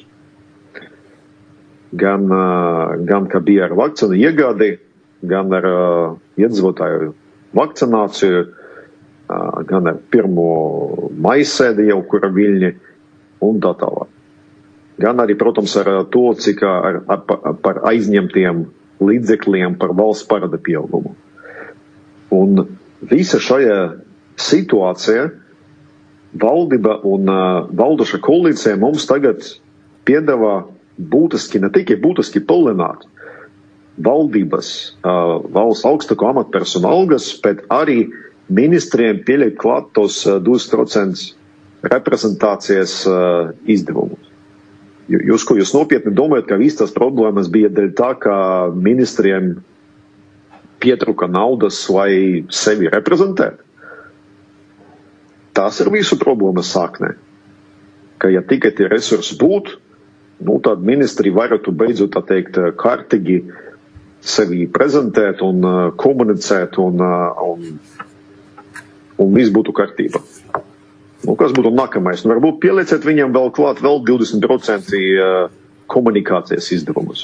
Gan, gan kā bija ar vakcīnu iegādi, gan ar uh, iedzīvotāju vakcināciju, uh, gan ar pirmo maisēdi jau, kura viļņi un tā tālāk. Gan arī, protams, ar to, cik ar, ar, par aizņemtiem līdzekļiem par valsts parāda pieaugumu. Un visa šajā situācija valdība un uh, valdoša koalīcija mums tagad piedāvā būtiski, ne tikai būtiski palielināt valdības, uh, valsts augstāko amatpersonu algas, bet arī ministriem pielikt klāt tos uh, divdesmit procenti reprezentācijas uh, izdevumus. Jūs, ko jūs nopietni domājat, ka viss tas problēmas bija dēļ tā, ka ministriem pietruka naudas, lai sevi reprezentētu? Tas ir visu problēmas sāknē. Ka ja tikai tie resursi būtu, nu tad ministri varētu beidzot, tā teikt, kārtīgi sevi prezentēt un uh, komunicēt un, uh, un, un viss būtu kārtība. Nu, kas būtu nākamais? Nu, varbūt pielieciet viņam vēl klāt vēl divdesmit procenti uh, komunikācijas izdevumus.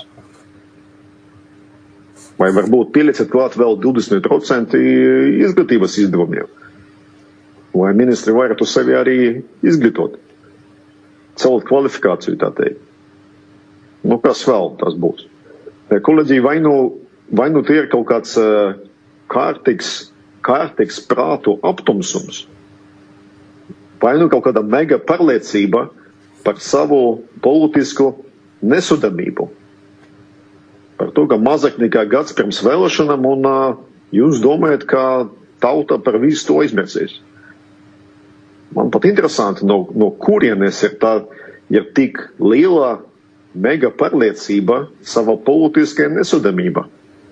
Vai varbūt pielieciet klāt vēl divdesmit procenti izglītības izdevumiem. Lai ministri varētu sevi arī izglītot. Celt kvalifikāciju, tā teikt. Nu, kas vēl tas būs? Kolēģi, vai nu, vai nu tie ir kaut kāds uh, kārtīgs, kārtīgs prātu aptumsums? Vai nu kaut kāda mega pārliecība par savu politisku nesodamību. Par to, ka mazāk nekā gads pirms vēlēšanām un uh, jūs domājat, ka tauta par visu to aizmirsīs. Man pat interesanti, no, no kurienes ir tā, ir tik liela mega pārliecība savā politiskajā nesodamībā.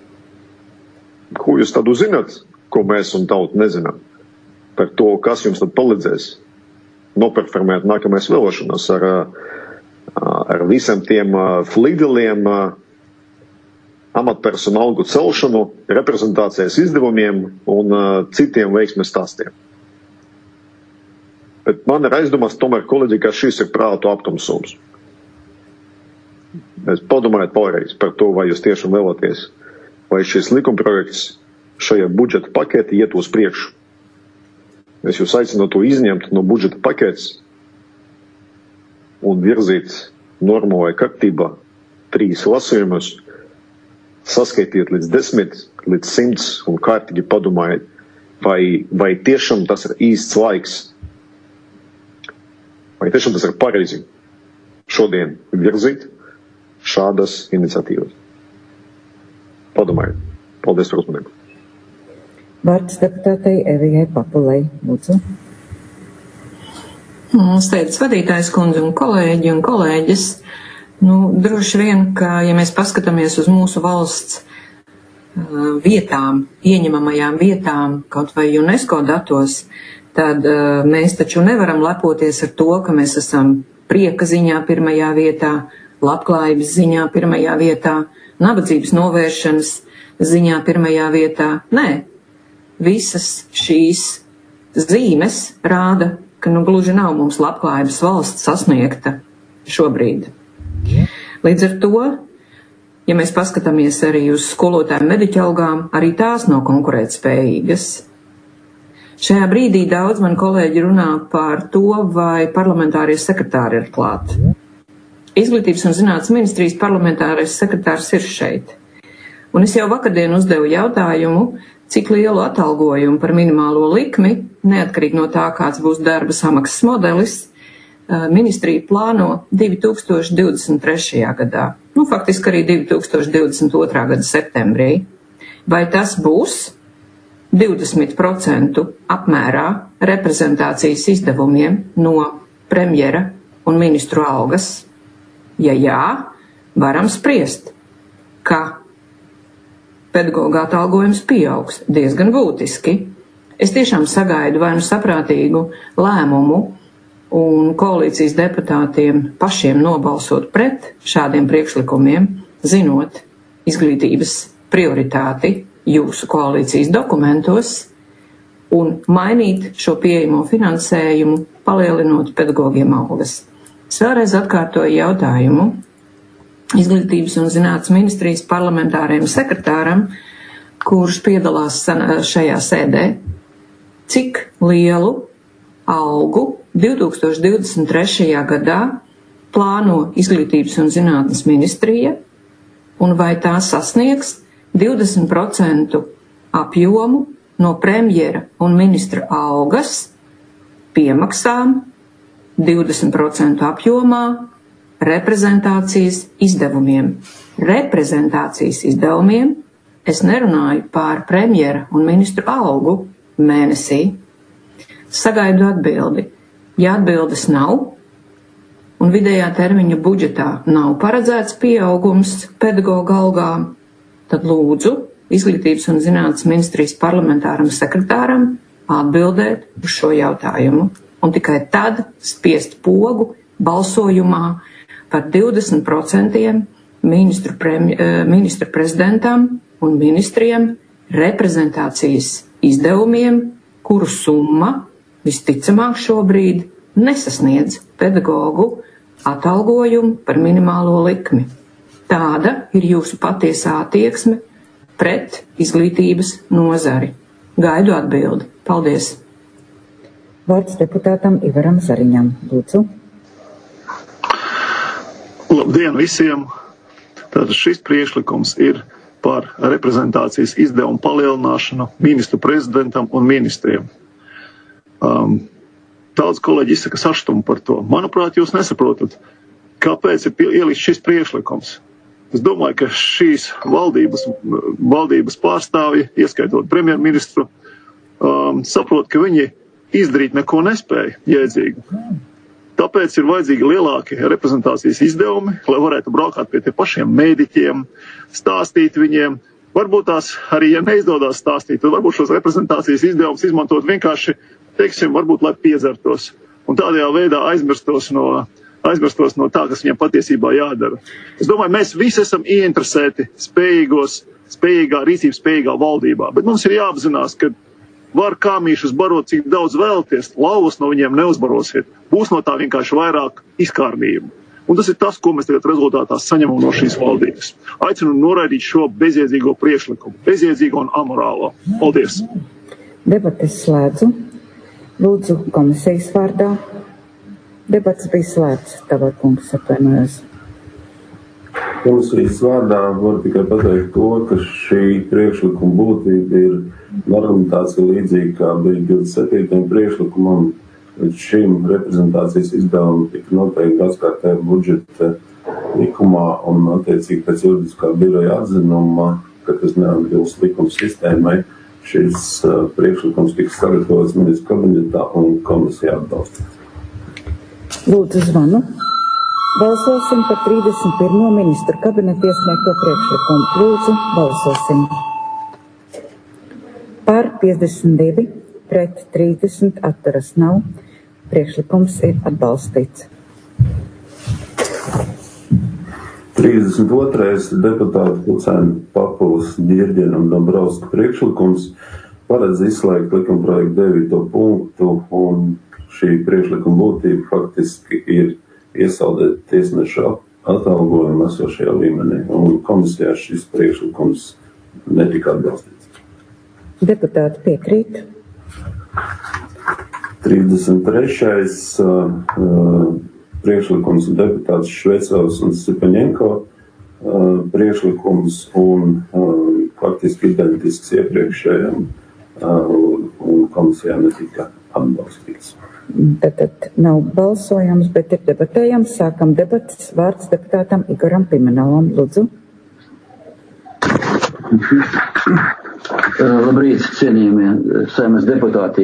Ko jūs tādu zināt, ko mēs un tauta nezinām? Par to, kas jums tad palīdzēs noperformēt nākamais vēlēšanas ar, ar visiem tiem flīdeliem, amatpersonu algu celšanu, reprezentācijas izdevumiem un citiem veiksmes stāstiem. Bet man ir aizdomās tomēr, kolēģi, ka šis ir prātu aptumsums. Es padomāju vēlreiz par to, vai jūs tiešām vēlaties, vai šis likumprojekts šajā budžeta paketi iet uz priekšu. Es jūs aicinu to izņemt no budžeta paketes un virzīt normālajā kārtībā trīs lasījumus, saskaitiet līdz desmit, līdz simts un kārtīgi padomājiet, vai, vai tiešām tas ir īsts laiks, vai tiešām tas ir pareizi šodien virzīt šādas iniciatīvas. Padomājiet. Paldies par uzmanību. Vārds deputātei Evijai Papulei. Lūdzu. Steidzas vadītājs kundze un kolēģi un kolēģis. Nu, droši vien, ka, ja mēs paskatāmies uz mūsu valsts uh, vietām, ieņemamajām vietām, kaut vai UNESCO datos, tad uh, mēs taču nevaram lepoties ar to, ka mēs esam prieka ziņā pirmajā vietā, labklājības ziņā pirmajā vietā, nabadzības novēršanas ziņā pirmajā vietā. Nē. Visas šīs zīmes rāda, ka nu gluži nav mums labklājības valsts sasniegta šobrīd. Līdz ar to, ja mēs paskatāmies arī uz skolotāju mediķu algām, arī tās nav konkurētspējīgas. Šajā brīdī daudz man kolēģi runā par to, vai parlamentārie sekretāri ir klāt. Izglītības un zinātnes ministrijas parlamentārais sekretārs ir šeit. Un es jau vakardien uzdevu jautājumu, cik lielu atalgojumu par minimālo likmi, neatkarīgi no tā, kāds būs darba samaksas modelis, ministrija plāno divi tūkstoši divdesmit trešajā gadā. Nu, faktiski arī divi tūkstoši divdesmit otrā gada septembrī. Vai tas būs divdesmit procentu apmērā reprezentācijas izdevumiem no premjera un ministru algas? Ja jā, varam spriest, ka pedagoga atalgojums pieaugs diezgan būtiski. Es tiešām sagaidu vai nu saprātīgu lēmumu un koalīcijas deputātiem pašiem nobalsot pret šādiem priekšlikumiem, zinot izglītības prioritāti jūsu koalīcijas dokumentos un mainīt šo pieejamo finansējumu, palielinot pedagogiem algas. Es vēlreiz atkārtoju jautājumu Izglītības un zinātnes ministrijas parlamentārajam sekretāram, kurš piedalās šajā sēdē, cik lielu algu divi tūkstoši divdesmit trešajā gadā plāno Izglītības un zinātnes ministrija, un vai tā sasniegs divdesmit procentu apjomu no premjera un ministra algas piemaksām divdesmit procentu apjomā reprezentācijas izdevumiem. Reprezentācijas izdevumiem es nerunāju pār premjera un ministru algu mēnesī. Sagaidu atbildi. Ja atbildes nav un vidējā termiņa budžetā nav paredzēts pieaugums pedagoga algām, tad lūdzu Izglītības un zinātnes ministrijas parlamentāram sekretāram atbildēt uz šo jautājumu. Un tikai tad spiest pogu balsojumā par divdesmit procentiem ministru, premj, ministru prezidentam un ministriem reprezentācijas izdevumiem, kuru summa visticamāk šobrīd nesasniedz pedagogu atalgojumu par minimālo likmi. Tāda ir jūsu patiesā attieksme pret izglītības nozari. Gaidu atbildi. Paldies! Vārds deputātam Ivaram Zariņam. Lūdzu. Labdien visiem! Tātad šis priekšlikums ir par reprezentācijas izdevumu palielināšanu ministru prezidentam un ministriem. Um, daudz kolēģi izsaka sašutumu par to. Manuprāt, jūs nesaprotat, kāpēc ir ielikt šis priekšlikums. Es domāju, ka šīs valdības, valdības pārstāvji, ieskaitot premjerministru, um, saprot, ka viņi izdarīt neko nespēja jēdzīgu. Tāpēc ir vajadzīgi lielāki reprezentācijas izdevumi, lai varētu braukāt pie tie pašiem mēdiķiem, stāstīt viņiem. Varbūt tās arī, ja neizdodas stāstīt, tad varbūt šos reprezentācijas izdevumus izmantot vienkārši, teiksim, varbūt, lai piedzertos. Un tādajā veidā aizmirstos no, aizmirstos no tā, kas viņiem patiesībā jādara. Es domāju, mēs visi esam ieinteresēti spējīgos, spējīgā, rīcības spējīgā valdībā. Bet mums ir jāapzinās, ka var kāmīšus barot, cik daudz vēlaties, lauvas no viņiem neuzbarosiet. Būs no tā vienkārši vairāk izkārnījumu. Un tas ir tas, ko mēs tagad rezultātā saņemam no šīs valdības. Aicinu noraidīt šo bezjēdzīgo priekšlikumu, bezjēdzīgo un amorālo. Paldies! Debates slēdzu. Lūdzu komisijas vārdā. Debats bija slēgts. Tavā kungs atvainojos. Komisijas vārdā var tikai pateikt to, ka šī priekšlikuma būtība ir argumentācija līdzīga, kā bija divdesmit septītajam priekšlikumam. Līdz šim reprezentācijas izdevumi tika noteikti gadskārtējā budžeta likumā un attiecīgi pēc juridiskā biroja atzinuma, ka tas neatbilst likuma sistēmai. Šis uh, priekšlikums tika sagatavots ministru kabinetā un komisijā atbalstīts. Lūdzu zvanu. Balsosim par trīsdesmit pirmo ministru kabinetu iesniegto priekšlikumu. Lūdzu, balsosim. Par piecdesmit divi, pret trīsdesmit, atturas nav. Priekšlikums ir atbalstīts. trīsdesmit otrais deputātu Kucēna, Papulas, Ģirģena un Dombrovska priekšlikums paredz izslēgt likumprojektu devīto punktu, un šī priekšlikuma būtība faktiski ir iesaldēt tiesneša atalgojumu esošajā līmenī, un komisijā šis priekšlikums netika atbalstīts. Deputāti piekrīt. trīsdesmit trešais Uh, uh, priekšlikums deputāts Švecovs un Stepaņenko uh, priekšlikums un uh, faktiski identisks iepriekšējiem uh, un komisijā netika atbalstīts. Tad, tad nav balsojams, bet ir debatējams. Sākam debatas. Vārds deputātam Igoram Pimenovam. Lūdzu. Labrīt, cienījamie Saeimas deputāti.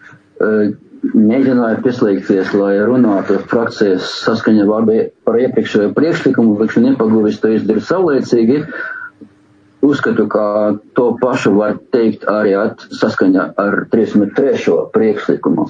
Mēģināju pieslēgties, lai runātu frakcijas saskaņā par iepriekšējo priekšlikumu, bet nepaguvis to izdarīt saulēcīgi. Uzskatu, ka to pašu var teikt arī at, saskaņā ar trīsdesmit trešo priekšlikumu.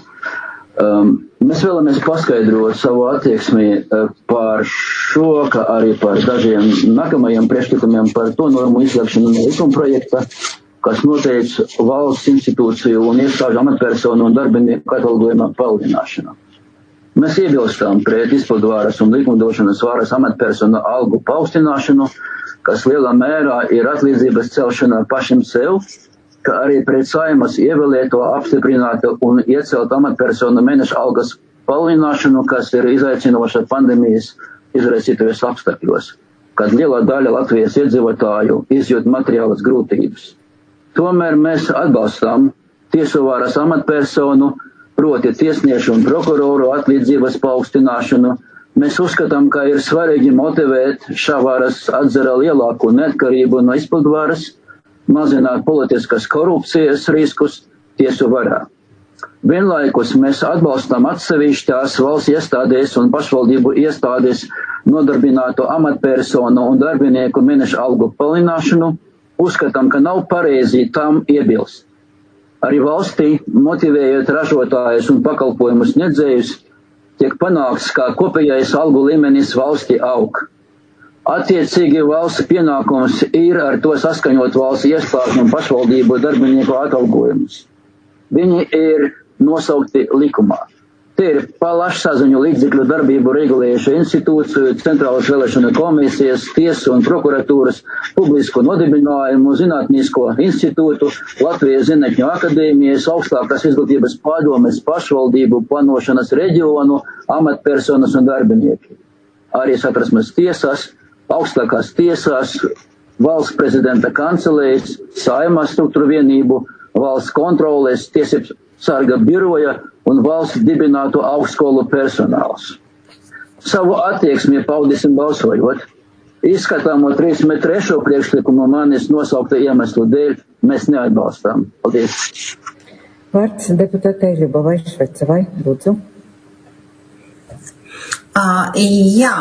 Um, mēs vēlamies paskaidrot savu attieksmi uh, par šo, kā arī par dažiem nākamajiem priekšlikumiem par to normu izslēgšanu no likumprojekta, kas noteic valsts institūciju un iestāžu amatpersonu un darbinieku atalgojuma palielināšanu. Mēs iebilstam pret izpildvaras un likumdošanas varas amatpersonu algu paaugstināšanu, kas lielā mērā ir atlīdzības celšana pašiem sev, kā arī pret Saeimas ievēlēto, apstiprinātu un iecelt amatpersonu mēneša algas palielināšanu, kas ir izaicinoša pandēmijas izraisītajos apstākļos, kad lielā daļa Latvijas iedzīvotāju izjūt materiālas grūtības. Tomēr mēs atbalstām tiesu varas amatpersonu, proti tiesniešu un prokuroru atlīdzības paaugstināšanu. Mēs uzskatām, ka ir svarīgi motivēt šā varas atzara lielāku neatkarību no izpildvaras, mazināt politiskas korupcijas riskus tiesu varā. Vienlaikus mēs atbalstam atsevišķās valsts iestādēs un pašvaldību iestādēs nodarbināto amatpersonu un darbinieku mēneša algu palielināšanu, uzskatām, ka nav pareizi tam iebilst. Arī valstī, motivējot ražotājus un pakalpojumu sniedzējus, tiek panākts, ka kopējais algu līmenis valstī aug. Attiecīgi valsts pienākums ir ar to saskaņot valsts iestāžu un pašvaldību darbinieku atalgojumus. Viņi ir nosaukti likumā. Te ir plašsaziņu līdzekļu darbību regulējušu institūciju, centrālas vēlēšanu komisijas, tiesu un prokuratūras, publisku nodibinājumu, zinātnisko institūtu, Latvijas Zinātņu akadēmijas, augstākās izglītības padomes, pašvaldību, plānošanas reģionu, amatpersonas un darbinieki. Arī Satversmes tiesās, augstākās tiesās, valsts prezidenta kancelējas, Saeimas struktūru vienību, valsts kontroles, tiesības sarga biroja un valsts dibināto augstskolu personāls. Savu attieksmi paudīsim balsojot. Izskatāmo trīsdesmit trešo priekšlikumu manis nosaukta iemeslu dēļ mēs neatbalstām. Paldies. Vārds deputātei Ļubovai Švecavai. Lūdzu. Uh, jā.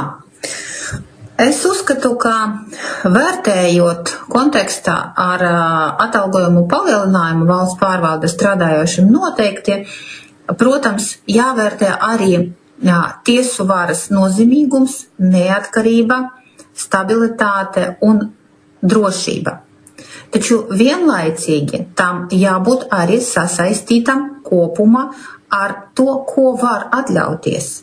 Es uzskatu, ka vērtējot kontekstā ar uh, atalgojumu palielinājumu valsts pārvalde strādājošiem noteikti, protams, jāvērtē arī jā, tiesu varas nozīmīgums, neatkarība, stabilitāte un drošība. Taču vienlaicīgi tam jābūt arī sasaistītam kopumā ar to, ko var atļauties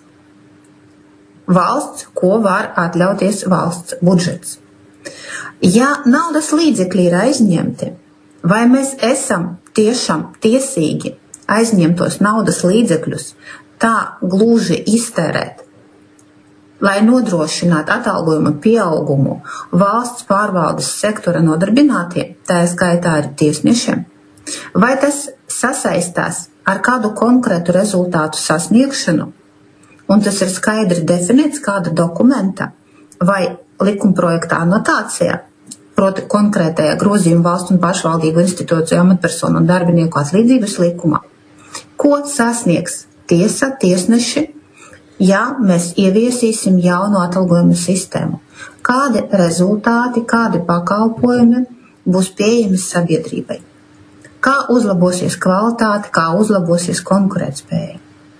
valsts, ko var atļauties valsts budžets. Ja naudas līdzekļi ir aizņemti, vai mēs esam tiešām tiesīgi aizņemtos naudas līdzekļus tā gluži iztērēt, lai nodrošinātu atalgojuma pieaugumu valsts pārvaldes sektora nodarbinātiem, tā skaitā arī tiesnešiem, vai tas sasaistās ar kādu konkrētu rezultātu sasniegšanu, un tas ir skaidri definēts kāda dokumenta vai likumprojekta anotācijā, proti konkrētajā grozījuma valstu un pašvaldību institūciju amatpersonu un darbinieku atlīdzības likumā. Ko sasniegs tiesa, tiesneši, ja mēs ieviesīsim jaunu atalgojumu sistēmu? Kādi rezultāti, kādi pakalpojumi būs pieejami sabiedrībai? Kā uzlabosies kvalitāte, kā uzlabosies konkurētspēja?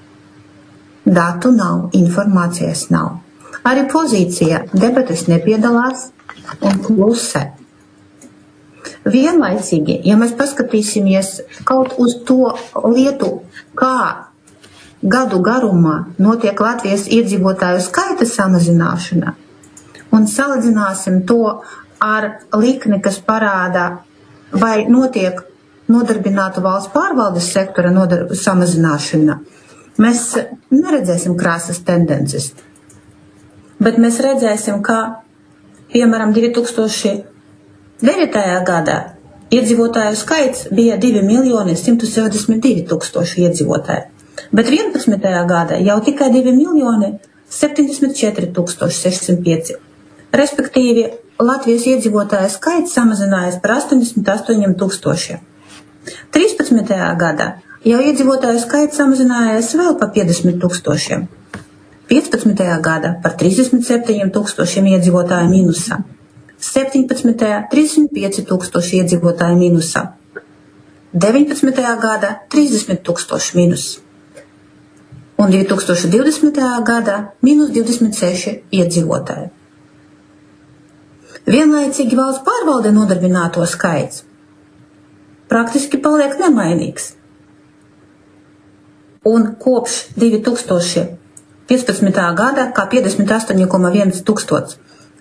Datu nav, informācijas nav. Arī pozīcijā debates nepiedalās un klusē. Vienlaicīgi, ja mēs paskatīsimies kaut uz to lietu, kā gadu garumā notiek Latvijas iedzīvotāju skaita samazināšana, un salīdzināsim to ar likni, kas parāda, vai notiek nodarbinātu valsts pārvaldes sektora nodar- samazināšana, mēs neredzēsim krāsas tendences, bet mēs redzēsim, ka piemēram, divi tūkstoši devītajā gadā iedzīvotāju skaits bija divi miljoni simt sešdesmit divi tūkstoši iedzīvotāji, bet vienpadsmitajā gadā jau tikai divi miljoni septiņdesmit četri tūkstoši sešsimt pieci. Respektīvi, Latvijas iedzīvotāju skaits samazinājies par astoņdesmit astoņiem tūkstošiem. trīspadsmitajā gadā jau iedzīvotāju skaits samazinājies vēl par piecdesmit tūkstošiem. piecpadsmitajā gadā par trīsdesmit septiņiem tūkstošiem iedzīvotāju mīnusā. septiņpadsmitajā trīsdesmit pieci tūkstoši iedzīvotāju mīnusā. deviņpadsmitajā gadā trīsdesmit tūkstoši mīnus. Un divi tūkstoši divdesmitajā gadā mīnus divdesmit seši iedzīvotāji. Vienlaicīgi valsts pārvalde nodarbināto skaits praktiski paliek nemainīgs. Un kopš divi tūkstoši piecpadsmitā gada kā piecdesmit astoņi komats viens tūkstots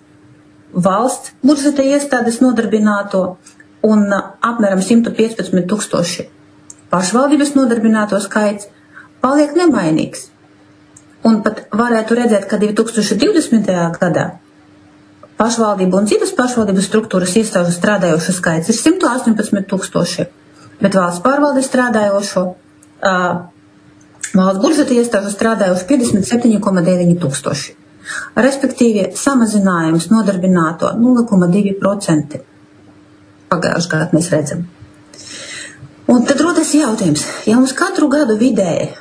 valsts budžeta iestādes nodarbināto un apmēram simt piecpadsmit tūkstoši pašvaldības nodarbināto skaits paliek nemainīgs. Un pat varētu redzēt, ka divi tūkstoši divdesmitajā gadā pašvaldību un citas pašvaldības struktūras iestāžu strādājošo skaits ir simt astoņpadsmit tūkstoši, bet valsts pārvaldes strādājošo, uh, valsts budžeta iestāžu strādājošo piecdesmit septiņi komats deviņi tūkstoši. Respektīvi, samazinājums nodarbināto nulle komats divi procenti. Pagājušajā gadā mēs redzam. Un tad rodas jautājums, ja mums katru gadu vidēji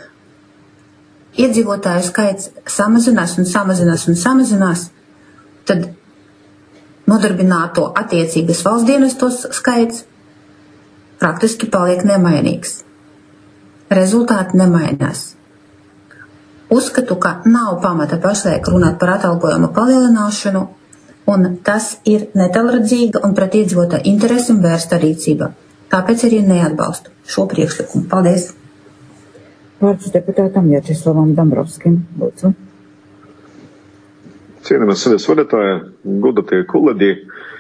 iedzīvotāju skaits samazinās un samazinās un samazinās, tad nodarbināto attiecīgas valsts dienestos skaits praktiski paliek nemainīgs. Rezultāti nemainās. Uzskatu, ka nav pamata pašlaik runāt par atalgojuma palielināšanu, un tas ir netālredzīga un pret iedzīvotāju interesēm vērsta rīcība. Tāpēc arī neatbalstu šo priekšlikumu. Paldies! Vārds deputātam Vjačeslavam Dombrovskim. Lūdzu. Cienījamies sēdes vadītāja, godatie kolēģi.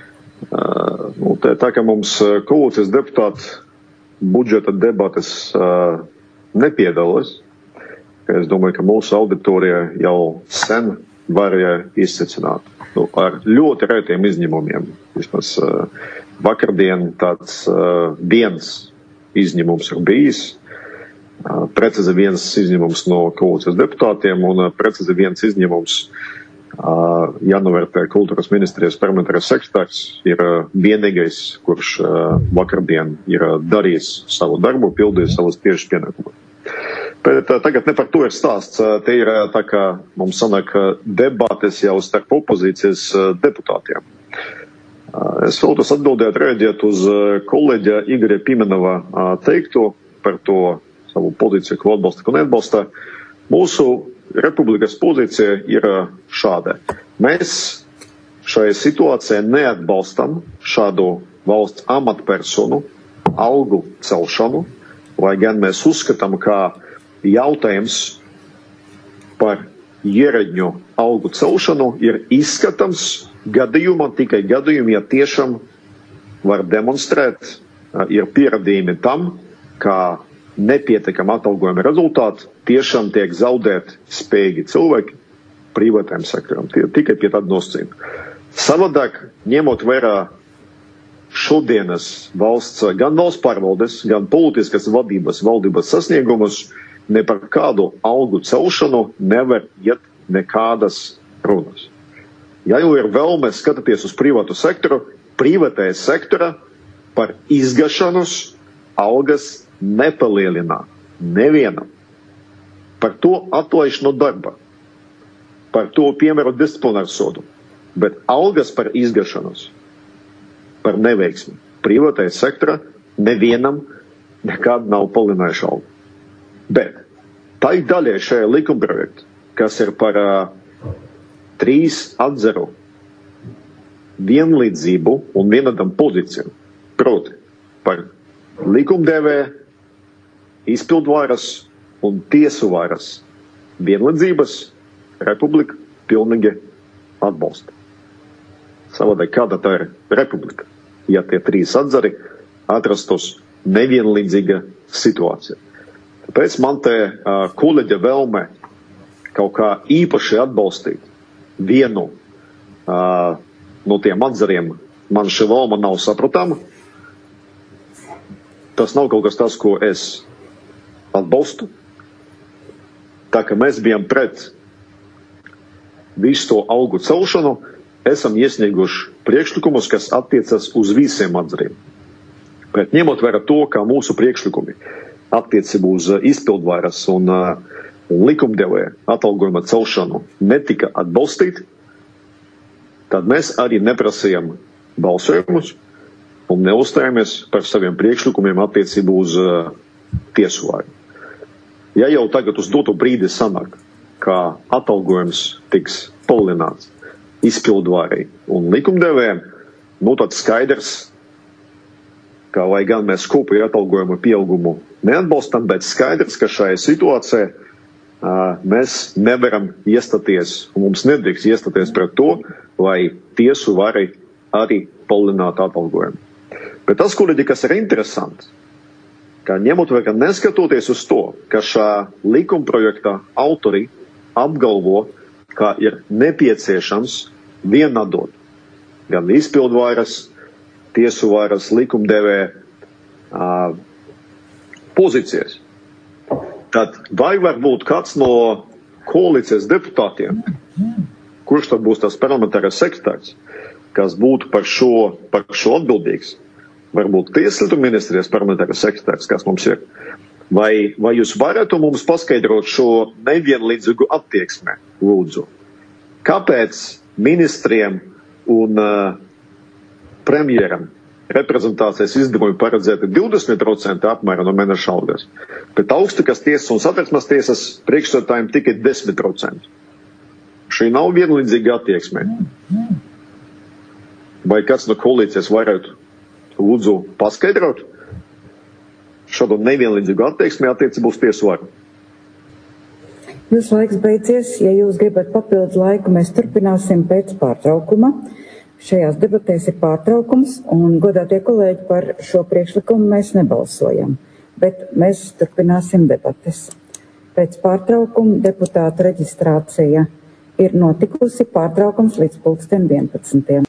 Nu, tā, tā kā mums koalīcijas deputāti budžeta debates uh, nepiedalās, es domāju, ka mūsu auditorija jau sen varēja izsecināt. Nu, ar ļoti retiem izņēmumiem. Vismaz uh, vakardien tāds uh, viens izņēmums ir bijis. Uh, precīzi viens izņēmums no koalīcijas deputātiem un uh, precīzi viens izņēmums uh, jānovērtē kultūras ministrijas parlamentārais sekretārs ir uh, vienīgais, kurš uh, vakardien ir uh, darījis savu darbu, pildījis savus tiešas pienākumus. Bet uh, tagad ne par to ir stāsts. Uh, te ir uh, tā, ka mums sanāk uh, debates jau starp opozīcijas uh, deputātiem. Uh, es vēlos atbildēt, rēģēt uz uh, kolēģa Igorja Pimenova uh, teikto par to savu pozīciju, ko atbalsta, ko neatbalsta. Mūsu republikas pozīcija ir uh, šāda. Mēs šajā situācijā neatbalstam šādu valsts amatpersonu algu celšanu, lai gan mēs uzskatām, ka jautājums par ierēģņu algu celšanu ir izskatams gadījumā, tikai gadījumā, ja tiešām var demonstrēt, ir pierādījumi tam, ka nepietiekam atalgojuma rezultāti tiešām tiek zaudēt spējīgi cilvēki privātajam sektoram. Tikai pie tāda nosacījuma. Savādāk, ņemot vērā šodienas valsts, gan valsts pārvaldes, gan politiskas vadības, valdības sasniegumus, ne par kādu algu celšanu nevar iet nekādas runas. Ja jau ir vēlme skatīties uz privātu sektoru, privātajā sektora par izgašanas algas nepalielinā nevienam. Par to atlaiž no darba. Par to piemēro disciplināru sodu. Bet algas par izgašanos, par neveiksmi privātajā sektora nevienam nekad nav palielinājuši algu. Bet tā ir daļai šajā likumprojekta, kas ir par uh, trīs atzaru vienlīdzību un vienādam pozīcijām. Proti par likumdevēja, izpildvaras un tiesu varas vienlīdzības republika pilnīgi atbalsta. Savādāk kāda tā ir republika, ja tie trīs atzari atrastos nevienlīdzīga situācija. Tāpēc man te uh, kolēģa vēlme kaut kā īpaši atbalstīt vienu uh, no tiem atzariem man šī loma nav sapratama. Tas nav kaut kas tas, ko es atbalstu. Tā kā mēs bijām pret visu to algu celšanu, esam iesnieguši priekšlikumus, kas attiecas uz visiem atzariem. Bet ņemot vērā to, ka mūsu priekšlikumi attiecībā uz izpildvaras un uh, likumdevēja atalgojuma celšanu netika atbalstīti, tad mēs arī neprasījām balsojumus un neuzstājāmies par saviem priekšlikumiem attiecībā uz uh, tiesu varu. Ja jau tagad uz doto brīdi sanāk, ka atalgojums tiks palielināts izpildvarai un likumdevējiem, nu tad skaidrs, ka lai gan mēs kopēju atalgojumu pieaugumu neatbalstam, bet skaidrs, ka šajā situācijā uh, mēs nevaram iestāties, un mums nedrīkst iestāties pret to, lai tiesu varai arī palielinātu atalgojumu. Bet tas, kolēģi, kas ir interesants, ka ņemot vērā neskatoties uz to, ka šā likumprojekta autori apgalvo, ka ir nepieciešams vienādot gan izpildvaras, tiesu varas likumdevēja uh, pozīcijas. Tad vai var būt kāds no koalīcijas deputātiem, kurš tad būs tas parlamentārais sekretārs, kas būtu par šo, par šo atbildīgs? Varbūt tieslietu ministrijas parlamentārais sekretārs, kas mums ir. Vai, vai jūs varētu mums paskaidrot šo nevienlīdzīgu attieksmi, lūdzu? Kāpēc ministriem un uh, premjeram reprezentācijas izdevumi paredzēti divdesmit procenti apmēra no mēneša algas, bet augstākās tiesas un satversmes tiesas priekšsēdētājiem tikai desmit procenti. Šī nav vienlīdzīga attieksme. Vai kāds no koalīcijas varētu lūdzu paskaidrot šādu nevienlīdzīgu attieksmi attiecībā uz tiesu varu? Jūsu laiks beidzies. Ja jūs gribat papildus laiku, mēs turpināsim pēc pārtraukuma. Šajās debatēs ir pārtraukums, un godātie kolēģi, par šo priekšlikumu mēs nebalsojam, bet mēs turpināsim debates. Pēc pārtraukuma deputāta reģistrācija ir notikusi, pārtraukums līdz pulksten vienpadsmitiem.